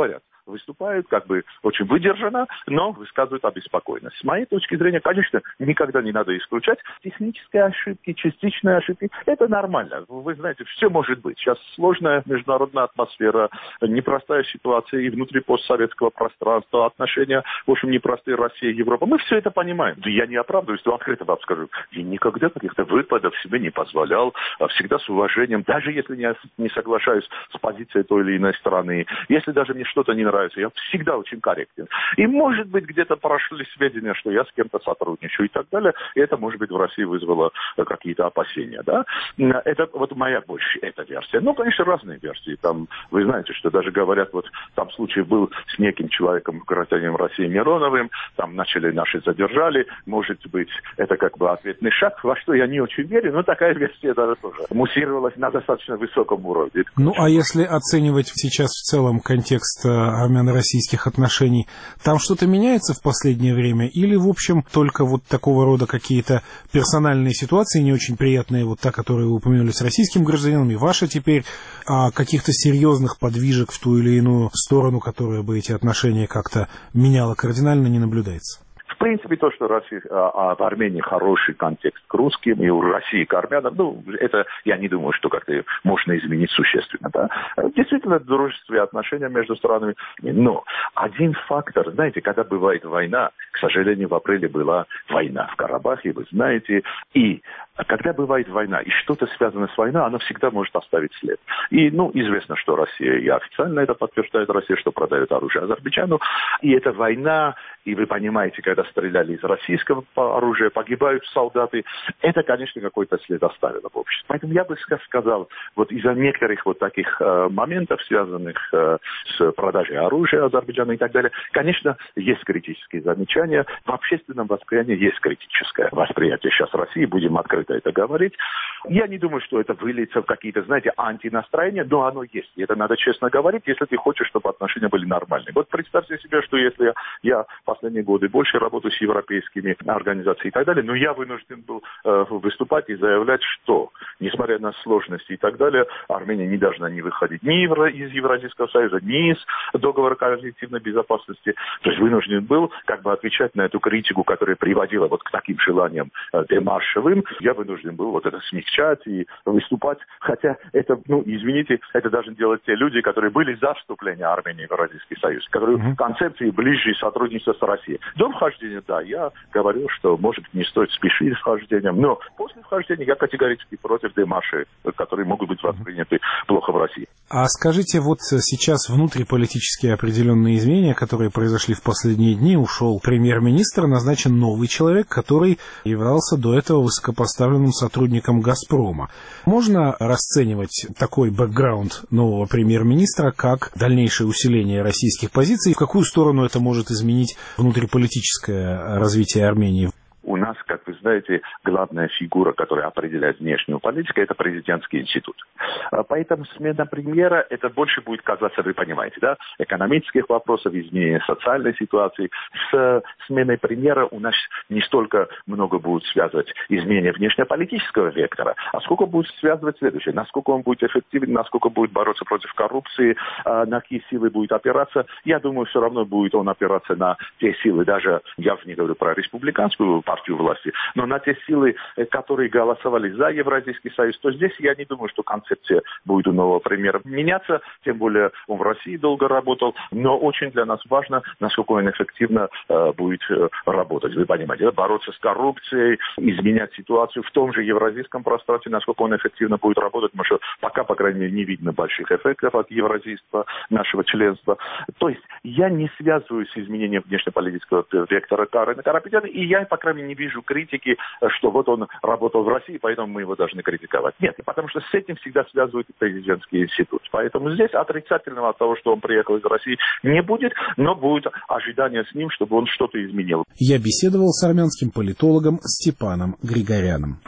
Speaker 15: выступают как бы очень выдержанно, но высказывают обеспокоенность. С моей точки зрения, конечно, никогда не надо исключать технические ошибки, частичные ошибки. Это нормально. Вы знаете, все может быть. Сейчас сложная международная атмосфера, непростая ситуация и внутри постсоветского пространства, отношения, в общем, непростые Россия и Европа. Мы все это понимаем. Я не оправдываюсь, но открыто вам скажу. Я никогда каких-то выпадов себе не позволял, всегда с уважением, даже если я не соглашаюсь с позицией той или иной стороны, если даже мне что-то не нравится, я всегда очень корректен. И, может быть, где-то прошли сведения, что я с кем-то сотрудничаю и так далее, и это, может быть, в России вызвало какие-то опасения, да? Это вот моя больше, эта версия. Ну, конечно, разные версии. Там, вы знаете, что даже говорят, вот там случай был с неким человеком, гражданином России Мироновым, там начали наши задержали, может быть, это как бы ответный шаг, во что я не очень верю, но такая версия даже тоже муссировалась на достаточно высоком уровне.
Speaker 1: Ну, а если оценивать сейчас в целом контекст армяно-российских отношений, там что-то меняется в последнее время или, в общем, только вот такого рода какие-то персональные ситуации не очень приятные, вот та, которую вы упомянули с российским гражданином, и ваша теперь, а каких-то серьезных подвижек в ту или иную сторону, которая бы эти отношения как-то меняла кардинально, не наблюдается?
Speaker 15: В принципе, то, что Россия, а, в Армении хороший контекст к русским, и у России к армянам, ну, это, я не думаю, что как-то можно изменить существенно, да. Действительно, дружественные отношения между странами, но один фактор, знаете, когда бывает война, к сожалению, в апреле была война в Карабахе, вы знаете, и когда бывает война, и что-то связано с войной, она всегда может оставить след. И, ну, известно, что Россия, и официально это подтверждает Россия, что продает оружие Азербайджану, и эта война, и вы понимаете, когда стреляли из российского оружия, погибают солдаты, это, конечно, какой-то след оставило в обществе. Поэтому я бы сказал, вот из-за некоторых вот таких э, моментов, связанных э, с продажей оружия Азербайджана и так далее, конечно, есть критические замечания. В общественном восприятии есть критическое восприятие сейчас России, будем открыто это говорить. Я не думаю, что это выльется в какие-то, знаете, антинастроения, но оно есть. И это надо честно говорить, если ты хочешь, чтобы отношения были нормальные. Вот представьте себе, что если я, я последние годы больше работаю с европейскими организациями и так далее, но я вынужден был э, выступать и заявлять, что, несмотря на сложности и так далее, Армения не должна не выходить ни из Евразийского союза, ни из договора коллективной безопасности. То есть вынужден был как бы отвечать на эту критику, которая приводила вот к таким желаниям э, демаршевым. Я вынужден был вот это смягчать и выступать, хотя это, ну, извините, это должны делать те люди, которые были за вступление Армении в Евразийский союз, которые в концепции ближе сотрудничества с Россией. До вхождения, да, я говорил, что, может быть, не стоит спешить с вхождением, но после вхождения я категорически против демаршей, которые могут быть восприняты плохо в России.
Speaker 1: А скажите, вот сейчас внутриполитические определенные изменения, которые произошли в последние дни, ушел премьер-министр, назначен новый человек, который являлся до этого высокопоставленным сотрудником «Газпрома». Можно расценивать такой бэкграунд нового премьер-министра как дальнейшее усиление российских позиций? В какую сторону это может изменить внутриполитическое развитие Армении?
Speaker 15: У нас, как вы знаете, главная фигура, которая определяет внешнюю политику, это президентский институт. Поэтому смена премьера, это больше будет казаться, вы понимаете, да, экономических вопросов, изменения социальной ситуации. С сменой премьера у нас не столько много будет связывать изменения внешнеполитического вектора, а сколько будет связывать следующее. Насколько он будет эффективен, насколько будет бороться против коррупции, на какие силы будет опираться. Я думаю, все равно будет он опираться на те силы, даже я не говорю про республиканскую партию власти, но на те силы, которые голосовали за Евразийский союз, то здесь я не думаю, что концепция будет у нового премьера меняться, тем более он в России долго работал, но очень для нас важно, насколько он эффективно э, будет э, работать. Вы понимаете, да? Бороться с коррупцией, изменять ситуацию в том же евразийском пространстве, насколько он эффективно будет работать, потому что пока, по крайней мере, не видно больших эффектов от евразийства, нашего членства. То есть я не связываю с изменением внешнеполитического вектора Карена Карапетяна, и я, по крайней мере, не вижу критики, что вот он работал в России, поэтому мы его должны критиковать. Нет, потому что с этим всегда связывает президентский институт. Поэтому здесь отрицательного от того, что он приехал из России, не будет, но будет ожидание с ним, чтобы он что-то изменил.
Speaker 1: Я беседовал с армянским политологом Степаном Григоряном.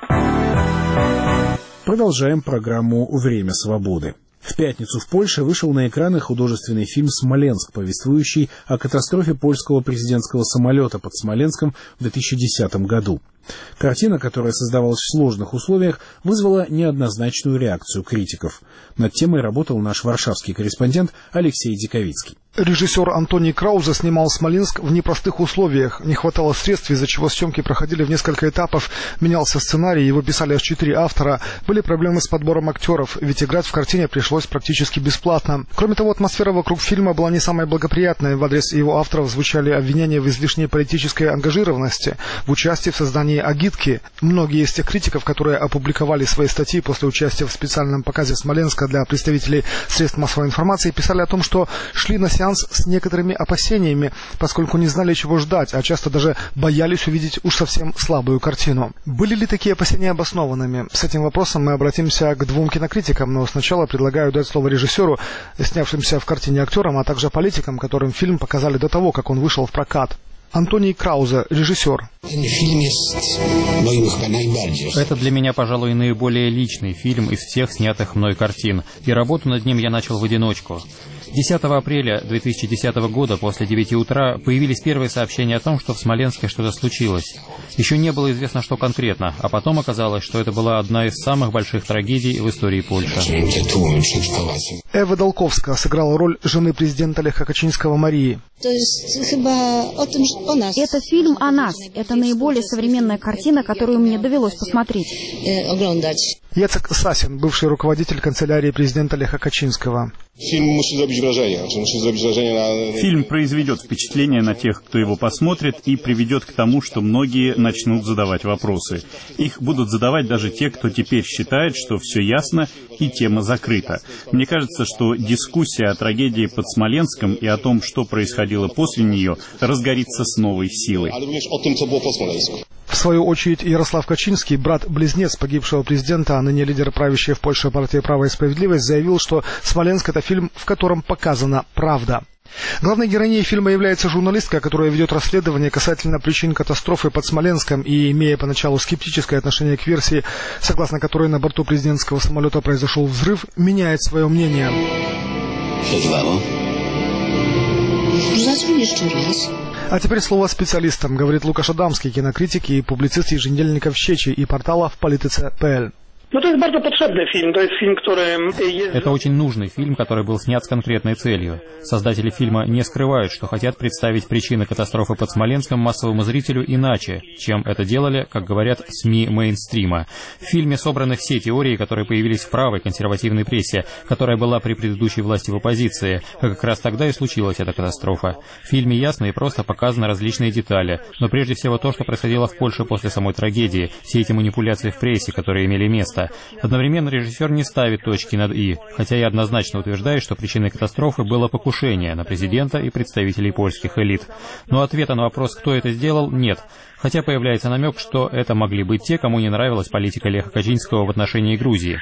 Speaker 1: Продолжаем программу «Время свободы». В пятницу в Польше вышел на экраны художественный фильм «Смоленск», повествующий о катастрофе польского президентского самолета под Смоленском в две тысячи десятом году. Картина, которая создавалась в сложных условиях, вызвала неоднозначную реакцию критиков. Над темой работал наш варшавский корреспондент Алексей Диковицкий.
Speaker 16: Режиссер Антоний Краузе снимал Смоленск в непростых условиях. Не хватало средств, из-за чего съемки проходили в несколько этапов. Менялся сценарий, его писали аж четыре автора. Были проблемы с подбором актеров, ведь играть в картине пришлось практически бесплатно. Кроме того, атмосфера вокруг фильма была не самой благоприятной. В адрес его авторов звучали обвинения в излишней политической ангажированности, в участии в создании агитки. Многие из тех критиков, которые опубликовали свои статьи после участия в специальном показе Смоленска для представителей средств массовой информации, писали о том, что шли на сеанс с некоторыми опасениями, поскольку не знали, чего ждать, а часто даже боялись увидеть уж совсем слабую картину. Были ли такие опасения обоснованными? С этим вопросом мы обратимся к двум кинокритикам, но сначала предлагаю дать слово режиссеру, снявшимся в картине актерам, а также политикам, которым фильм показали до того, как он вышел в прокат. Антоний Краузе, режиссер.
Speaker 17: Это для меня, пожалуй, наиболее личный фильм из всех снятых мной картин, и работу над ним я начал в одиночку. десятого апреля две тысячи десятого года после девяти утра появились первые сообщения о том, что в Смоленске что-то случилось. Еще не было известно, что конкретно, а потом оказалось, что это была одна из самых больших трагедий в истории Польши.
Speaker 16: Эва Долковская сыграла роль жены президента Леха Качинского Марии.
Speaker 18: Это фильм о нас. Это наиболее современная картина, которую мне довелось посмотреть.
Speaker 16: Яцек Сасин, бывший руководитель канцелярии президента Леха Качинского.
Speaker 19: Фильм произведет впечатление на тех, кто его посмотрит, и приведет к тому, что многие начнут задавать вопросы. Их будут задавать даже те, кто теперь считает, что все ясно и тема закрыта. Мне кажется, что дискуссия о трагедии под Смоленском и о том, что происходило после нее, разгорится с новой силой.
Speaker 16: В свою очередь, Ярослав Качинский, брат-близнец погибшего президента, а ныне лидер правящей в Польше партии «Право и справедливость», заявил, что «Смоленск» — это фильм, в котором показана правда. Главной героиней фильма является журналистка, которая ведет расследование касательно причин катастрофы под Смоленском и, имея поначалу скептическое отношение к версии, согласно которой на борту президентского самолета произошел взрыв, меняет свое мнение. А теперь слово специалистам, говорит Лукаш Адамский, кинокритик и публицист еженедельника «Вщечи» и портала в политице точка пэ эл.
Speaker 20: Ну, это bardzo potrzebny film. To jest film, który jest...
Speaker 17: Это очень нужный фильм, который был снят с конкретной целью. Создатели фильма не скрывают, что хотят представить причины катастрофы под Смоленском массовому зрителю иначе, чем это делали, как говорят, СМИ мейнстрима. В фильме собраны все теории, которые появились в правой консервативной прессе, которая была при предыдущей власти в оппозиции, а как раз тогда и случилась эта катастрофа. В фильме ясно и просто показаны различные детали, но прежде всего то, что происходило в Польше после самой трагедии, все эти манипуляции в прессе, которые имели место. Одновременно режиссер не ставит точки над «и», хотя и однозначно утверждает, что причиной катастрофы было покушение на президента и представителей польских элит. Но ответа на вопрос, кто это сделал, нет. Хотя появляется намек, что это могли быть те, кому не нравилась политика Леха Качинского в отношении Грузии.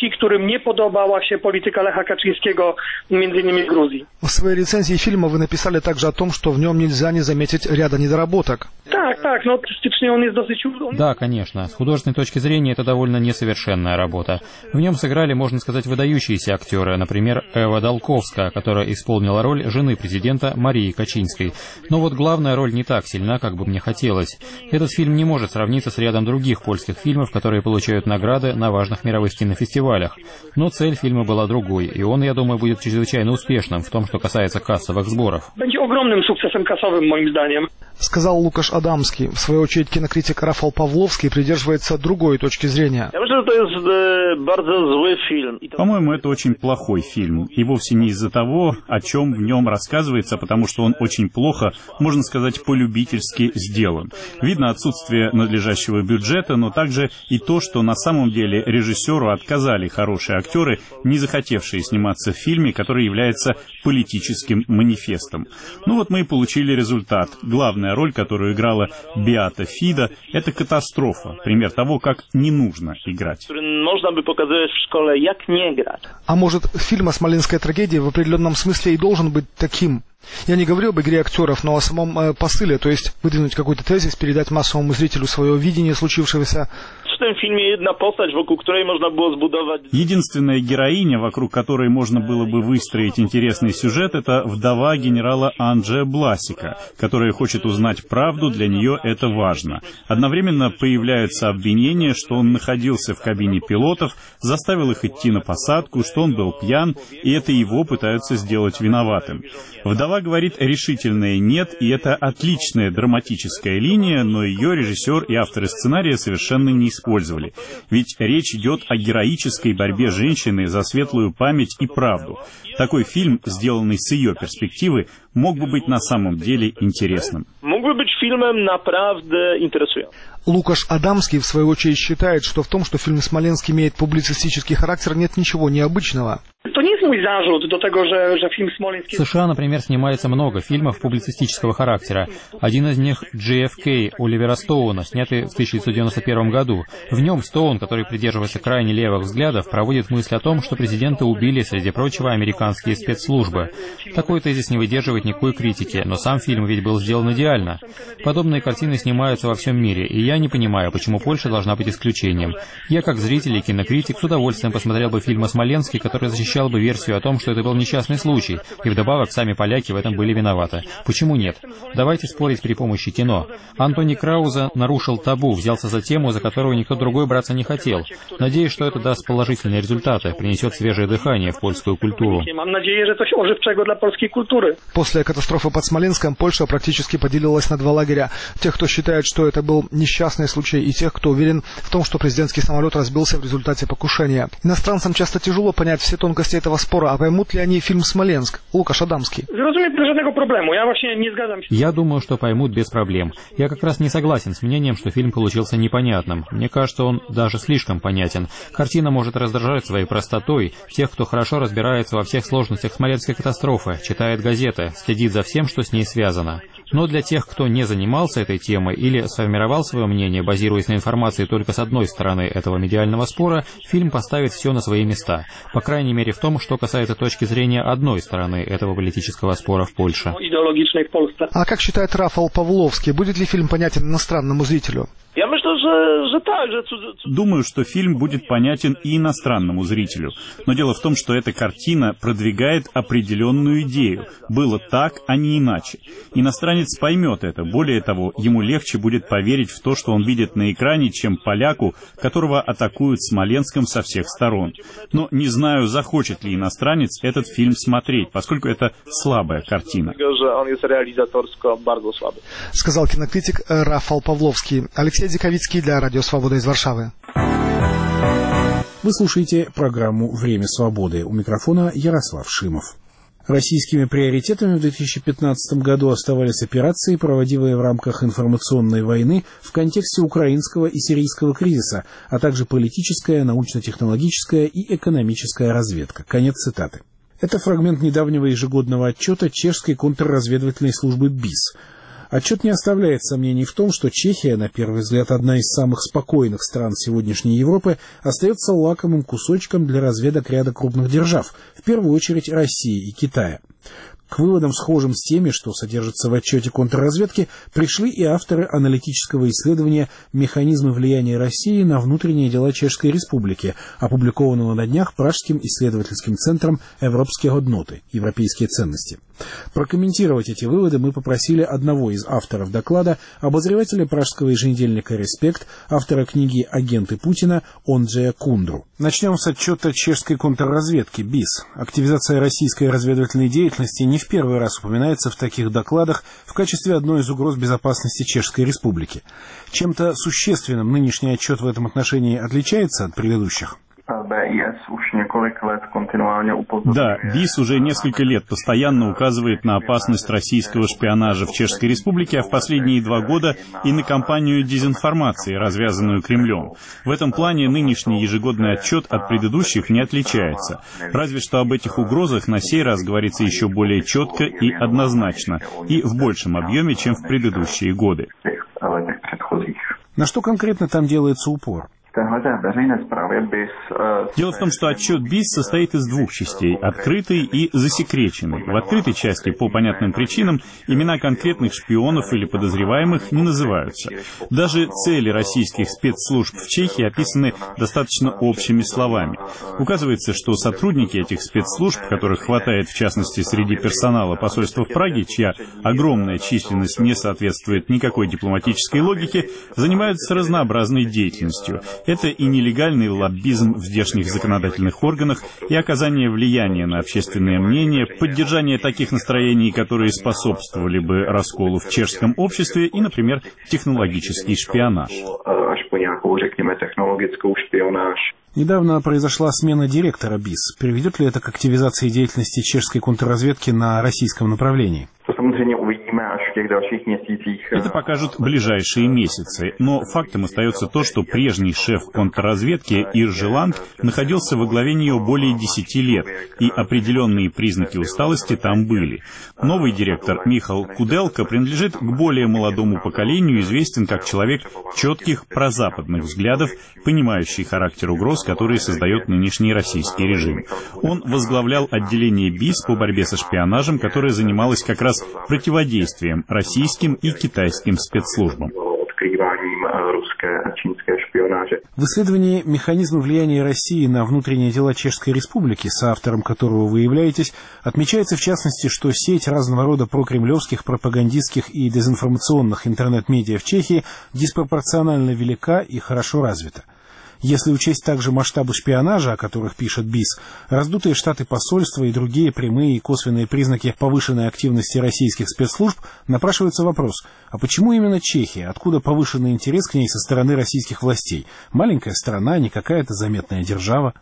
Speaker 16: В своей рецензии фильма вы написали также о том, что в нем нельзя не заметить ряда недоработок.
Speaker 17: Да, конечно. С художественной точки зрения это довольно несовершенная работа. В нем сыграли, можно сказать, выдающиеся актеры, например, Эва Долковская, которая исполнила роль жены президента Марии Качинской. Но вот главная роль не так сильна, как бы мне хотелось. Этот фильм не может сравниться с рядом других польских фильмов, которые получают награды на важных мировых кинофестивалях. Но цель фильма была другой, и он, я думаю, будет чрезвычайно успешным в том, что касается кассовых сборов.
Speaker 20: Будет огромным сукцессом кассовым, моим зданием.
Speaker 16: Сказал Лукаш Адамский. В свою очередь, кинокритик Рафал Павловский придерживается другой точки зрения.
Speaker 19: По-моему, это очень плохой фильм. И вовсе не из-за того, о чем в нем рассказывается, потому что он очень плохо, можно сказать, по-любительски сделан. Видно отсутствие надлежащего бюджета, но также и то, что на самом деле режиссеру отказали хорошие актеры, не захотевшие сниматься в фильме, который является политическим манифестом. Ну вот мы и получили результат. Главная роль, которую играла Беата Фида, это катастрофа. Пример того, как не нужно играть.
Speaker 20: Можно бы показать в школе, как не играть.
Speaker 16: А может, фильм о смоленской трагедии в определенном смысле и должен быть таким? Я не говорю об игре актеров, но о самом э, посыле, то есть выдвинуть какой-то тезис, передать массовому зрителю свое видение случившегося.
Speaker 20: tym filmie jedna postać, wokół której można było zbudować...
Speaker 19: Единственная героиня, вокруг которой можно было бы выстроить интересный сюжет, это вдова генерала Анджея Бласика, которая хочет узнать правду, для нее это важно. Одновременно появляются обвинения, что он находился в кабине пилотов, заставил их идти на посадку, что он был пьян, и это его пытаются сделать виноватым. Вдова говорит решительное «нет», и это отличная драматическая линия, но ее режиссер и авторы сценария совершенно не использовали. Ведь речь идет о героической борьбе женщины за светлую память и правду. Такой фильм, сделанный с ее перспективы, мог бы быть на самом деле интересным.
Speaker 20: Мог бы быть фильмом направда интересующим.
Speaker 16: Лукаш Адамский, в свою очередь, считает, что в том, что фильм «Смоленск» имеет публицистический характер, нет ничего необычного.
Speaker 17: В США, например, снимается много фильмов публицистического характера. Один из них — джей эф кей Оливера Стоуна, снятый в тысяча девятьсот девяносто первом году. В нем Стоун, который придерживается крайне левых взглядов, проводит мысль о том, что президента убили, среди прочего, американские спецслужбы. Такой тезис не выдерживает никакой критики, но сам фильм ведь был сделан идеально. Подобные картины снимаются во всем мире, и я не понимаю, почему Польша должна быть исключением. Я, как зритель и кинокритик, с удовольствием посмотрел бы фильм о Смоленске, который защищал бы версию о том, что это был несчастный случай, и вдобавок сами поляки в этом были виноваты. Почему нет? Давайте спорить при помощи кино. Антони Крауза нарушил табу, взялся за тему, за которую никто другой браться не хотел. Надеюсь, что это даст положительные результаты, принесет свежее дыхание в польскую культуру.
Speaker 16: После катастрофы под Смоленском Польша практически поделилась на два лагеря. Тех, кто считает, что это был несчастный случай, и тех, кто уверен в том, что президентский самолет разбился в результате покушения. Иностранцам часто тяжело понять все тонкости этого спора, а поймут ли они фильм «Смоленск»? Лукаш Адамский.
Speaker 17: Я думаю, что поймут без проблем. Я как раз не согласен с мнением, что фильм получился непонятным. Мне кажется, он даже слишком понятен. Картина может раздражать своей простотой тех, кто хорошо разбирается во всех сложностях смоленской катастрофы, читает газеты, следит за всем, что с ней связано. Но для тех, кто не занимался этой темой или сформировал свое мнение, базируясь на информации только с одной стороны этого медиального спора, фильм поставит все на свои места. По крайней мере в том, что касается точки зрения одной стороны этого политического спора в Польше.
Speaker 16: А как считает Рафал Павловский, будет ли фильм понятен иностранному зрителю?
Speaker 20: Я myślę, że, że tak, że...
Speaker 19: Думаю, что фильм будет понятен и иностранному зрителю. Но дело в том, что эта картина продвигает определенную идею. Было так, а не иначе. Иностранец поймет это. Более того, ему легче будет поверить в то, что он видит на экране, чем поляку, которого атакуют Смоленском со всех сторон. Но не знаю, захочет ли иностранец этот фильм смотреть, поскольку это слабая картина.
Speaker 16: Сказал кинокритик Рафал Павловский. Алексей Диковицкий для Радио Свобода из Варшавы.
Speaker 1: Вы слушаете программу «Время свободы». У микрофона Ярослав Шимов. Российскими приоритетами в две тысячи пятнадцатом году оставались операции, проводимые в рамках информационной войны в контексте украинского и сирийского кризиса, а также политическая, научно-технологическая и экономическая разведка. Конец цитаты. Это фрагмент недавнего ежегодного отчета чешской контрразведывательной службы БИС. Отчет не оставляет сомнений в том, что Чехия, на первый взгляд одна из самых спокойных стран сегодняшней Европы, остается лакомым кусочком для разведок ряда крупных держав, в первую очередь России и Китая. К выводам, схожим с теми, что содержатся в отчете контрразведки, пришли и авторы аналитического исследования «Механизмы влияния России на внутренние дела Чешской Республики», опубликованного на днях Пражским исследовательским центром «Европские годноты» – «Европейские ценности». Прокомментировать эти выводы мы попросили одного из авторов доклада, обозревателя пражского еженедельника «Респект», автора книги «Агенты Путина» Онджея Кундру. Начнем с отчета чешской контрразведки БИС. Активизация российской разведывательной деятельности не в первый раз упоминается в таких докладах в качестве одной из угроз безопасности Чешской Республики. Чем-то существенным нынешний отчет в этом отношении отличается от предыдущих?
Speaker 19: Да, БИС уже несколько лет постоянно указывает на опасность российского шпионажа в Чешской Республике, а в последние два года и на кампанию дезинформации, развязанную Кремлем. В этом плане нынешний ежегодный отчет от предыдущих не отличается. Разве что об этих угрозах на сей раз говорится еще более четко и однозначно, и в большем объеме, чем в предыдущие годы.
Speaker 1: На что конкретно там делается упор?
Speaker 19: Дело в том, что отчет БИС состоит из двух частей – открытый и засекреченный. В открытой части, по понятным причинам, имена конкретных шпионов или подозреваемых не называются. Даже цели российских спецслужб в Чехии описаны достаточно общими словами. Указывается, что сотрудники этих спецслужб, которых хватает в частности среди персонала посольства в Праге, чья огромная численность не соответствует никакой дипломатической логике, занимаются разнообразной деятельностью. Это и нелегальный лоббизм в здешних законодательных органах, и оказание влияния на общественное мнение, поддержание таких настроений, которые способствовали бы расколу в чешском обществе, и, например, технологический шпионаж.
Speaker 1: Недавно произошла смена директора БИС. Приведет ли это к активизации деятельности чешской контрразведки на российском направлении?
Speaker 19: Это покажут ближайшие месяцы, но фактом остается то, что прежний шеф контрразведки Иржи Ланд находился во главе нее более десяти лет, и определенные признаки усталости там были. Новый директор Михал Куделка принадлежит к более молодому поколению, известен как человек четких прозападных взглядов, понимающий характер угроз, которые создает нынешний российский режим. Он возглавлял отделение БИС по борьбе со шпионажем, которое занималось как раз противодействием российским и китайским спецслужбам.
Speaker 1: В исследовании «Механизмы влияния России на внутренние дела Чешской Республики», соавтором которого вы являетесь, отмечается в частности, что сеть разного рода прокремлевских, пропагандистских и дезинформационных интернет-медиа в Чехии диспропорционально велика и хорошо развита. Если учесть также масштабы шпионажа, о которых пишет БИС, раздутые штаты посольства и другие прямые и косвенные признаки повышенной активности российских спецслужб, напрашивается вопрос, а почему именно Чехия? Откуда повышенный интерес к ней со стороны российских властей? Маленькая страна, не какая-то заметная держава.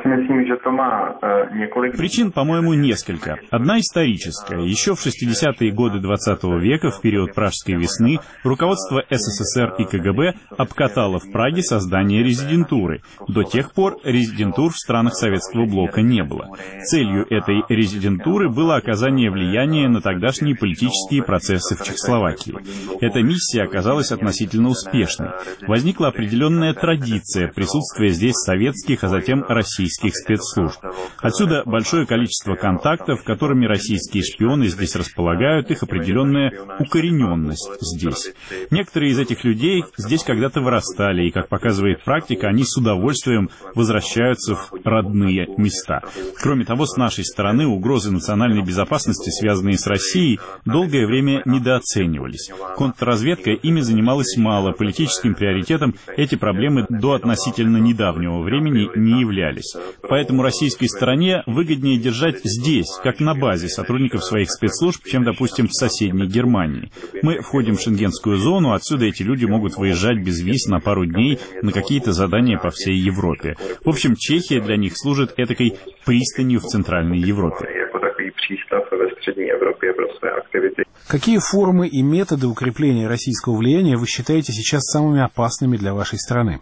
Speaker 19: Причин, по-моему, несколько. Одна историческая. Еще в шестидесятые годы двадцатого века, в период Пражской весны, руководство СССР и КГБ обкатало в Праге создание резидентуры. До тех пор резидентур в странах Советского блока не было. Целью этой резидентуры было оказание влияния на тогдашние политические процессы в Чехословакии. Эта миссия оказалась относительно успешной. Возникла определенная традиция присутствия здесь советских, а затем российских российских спецслужб. Отсюда большое количество контактов, которыми российские шпионы здесь располагают, их определенная укорененность здесь. Некоторые из этих людей здесь когда-то вырастали, и, как показывает практика, они с удовольствием возвращаются в родные места. Кроме того, с нашей стороны угрозы национальной безопасности, связанные с Россией, долгое время недооценивались. Контрразведка ими занималась мало, политическим приоритетом эти проблемы до относительно недавнего времени не являлись. Поэтому российской стороне выгоднее держать здесь, как на базе сотрудников своих спецслужб, чем, допустим, в соседней Германии. Мы входим в шенгенскую зону, отсюда эти люди могут выезжать без виз на пару дней на какие-то задания по всей Европе. В общем, Чехия для них служит этакой пристанью в Центральной Европе.
Speaker 1: Какие формы и методы укрепления российского влияния вы считаете сейчас самыми опасными для вашей страны?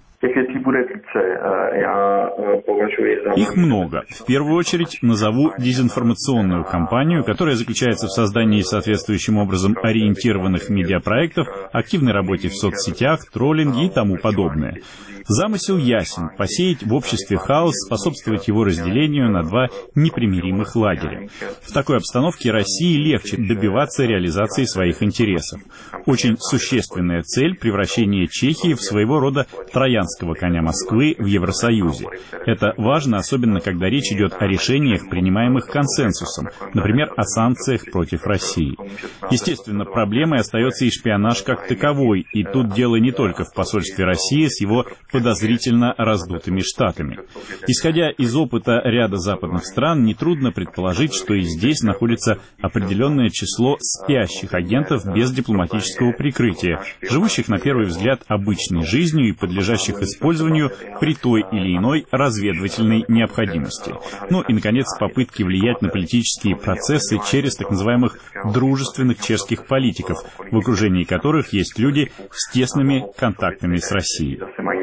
Speaker 19: Их много. В первую очередь назову дезинформационную кампанию, которая заключается в создании соответствующим образом ориентированных медиапроектов, активной работе в соцсетях, троллинге и тому подобное. Замысел ясен – посеять в обществе хаос, способствовать его разделению на два непримиримых лагеря. В такой обстановке России легче добиваться реализации своих интересов. Очень существенная цель – превращение Чехии в своего рода троянского коня Москвы в Евросоюзе. Это важно, особенно когда речь идет о решениях, принимаемых консенсусом, например, о санкциях против России. Естественно, проблемой остается и шпионаж как таковой, и тут дело не только в посольстве России с его подозрительно раздутыми штатами. Исходя из опыта ряда западных стран, нетрудно предположить, что и здесь находится определенное число спящих агентов без дипломатического прикрытия, живущих на первый взгляд обычной жизнью и подлежащих использованию при той или иной разведывательной необходимости. Ну и, наконец, попытки влиять на политические процессы через так называемых дружественных чешских политиков, в окружении которых есть люди с тесными контактами с Россией.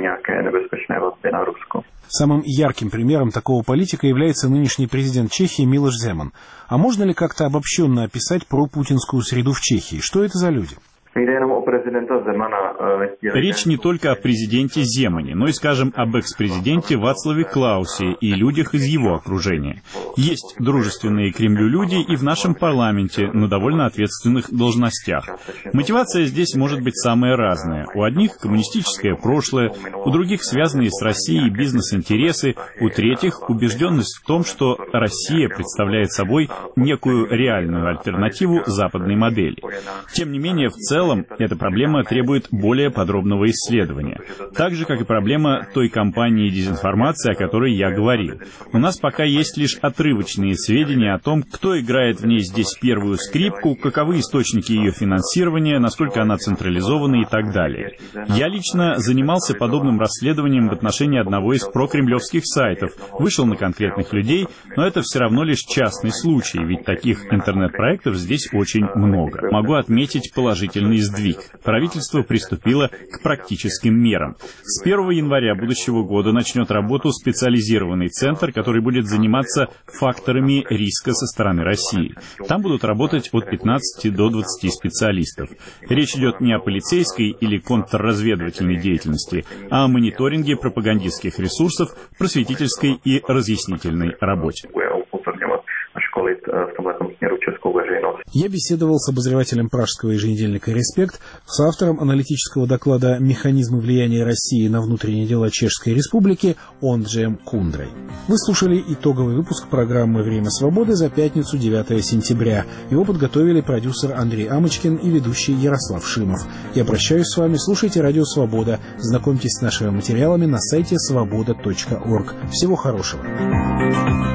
Speaker 1: Самым ярким примером такого политика является нынешний президент Чехии Милош Земан. А можно ли как-то обобщенно описать пропутинскую среду в Чехии? Что это за люди?
Speaker 19: Речь не только о президенте Земане, но и, скажем, об экс-президенте Вацлаве Клаусе и людях из его окружения. Есть дружественные Кремлю люди и в нашем парламенте на довольно ответственных должностях. Мотивация здесь может быть самая разная. У одних коммунистическое прошлое, у других связанные с Россией бизнес-интересы, у третьих убежденность в том, что Россия представляет собой некую реальную альтернативу западной модели. Тем не менее, в целом, эта проблема требует более подробного исследования. Так же, как и проблема той кампании дезинформации, о которой я говорил. У нас пока есть лишь отрывочные сведения о том, кто играет в ней здесь первую скрипку, каковы источники ее финансирования, насколько она централизована и так далее. Я лично занимался подобным расследованием в отношении одного из прокремлевских сайтов, вышел на конкретных людей, но это все равно лишь частный случай, ведь таких интернет-проектов здесь очень много. Могу отметить положительный сдвиг. Правительство приступило к практическим мерам. С первого января будущего года начнет работу специализированный центр, который будет заниматься факторами риска со стороны России. Там будут работать от пятнадцати до двадцати специалистов. Речь идет не о полицейской или контрразведывательной деятельности, а о мониторинге пропагандистских ресурсов, просветительской и разъяснительной работе.
Speaker 1: Я беседовал с обозревателем пражского еженедельника «Респект», с автором аналитического доклада «Механизмы влияния России на внутренние дела Чешской Республики» Онджеем Кундрой. Вы слушали итоговый выпуск программы «Время свободы» за пятницу, девятого сентября. Его подготовили продюсер Андрей Амочкин и ведущий Ярослав Шимов. Я прощаюсь с вами. Слушайте «Радио Свобода». Знакомьтесь с нашими материалами на сайте свобода точка орг. Всего хорошего.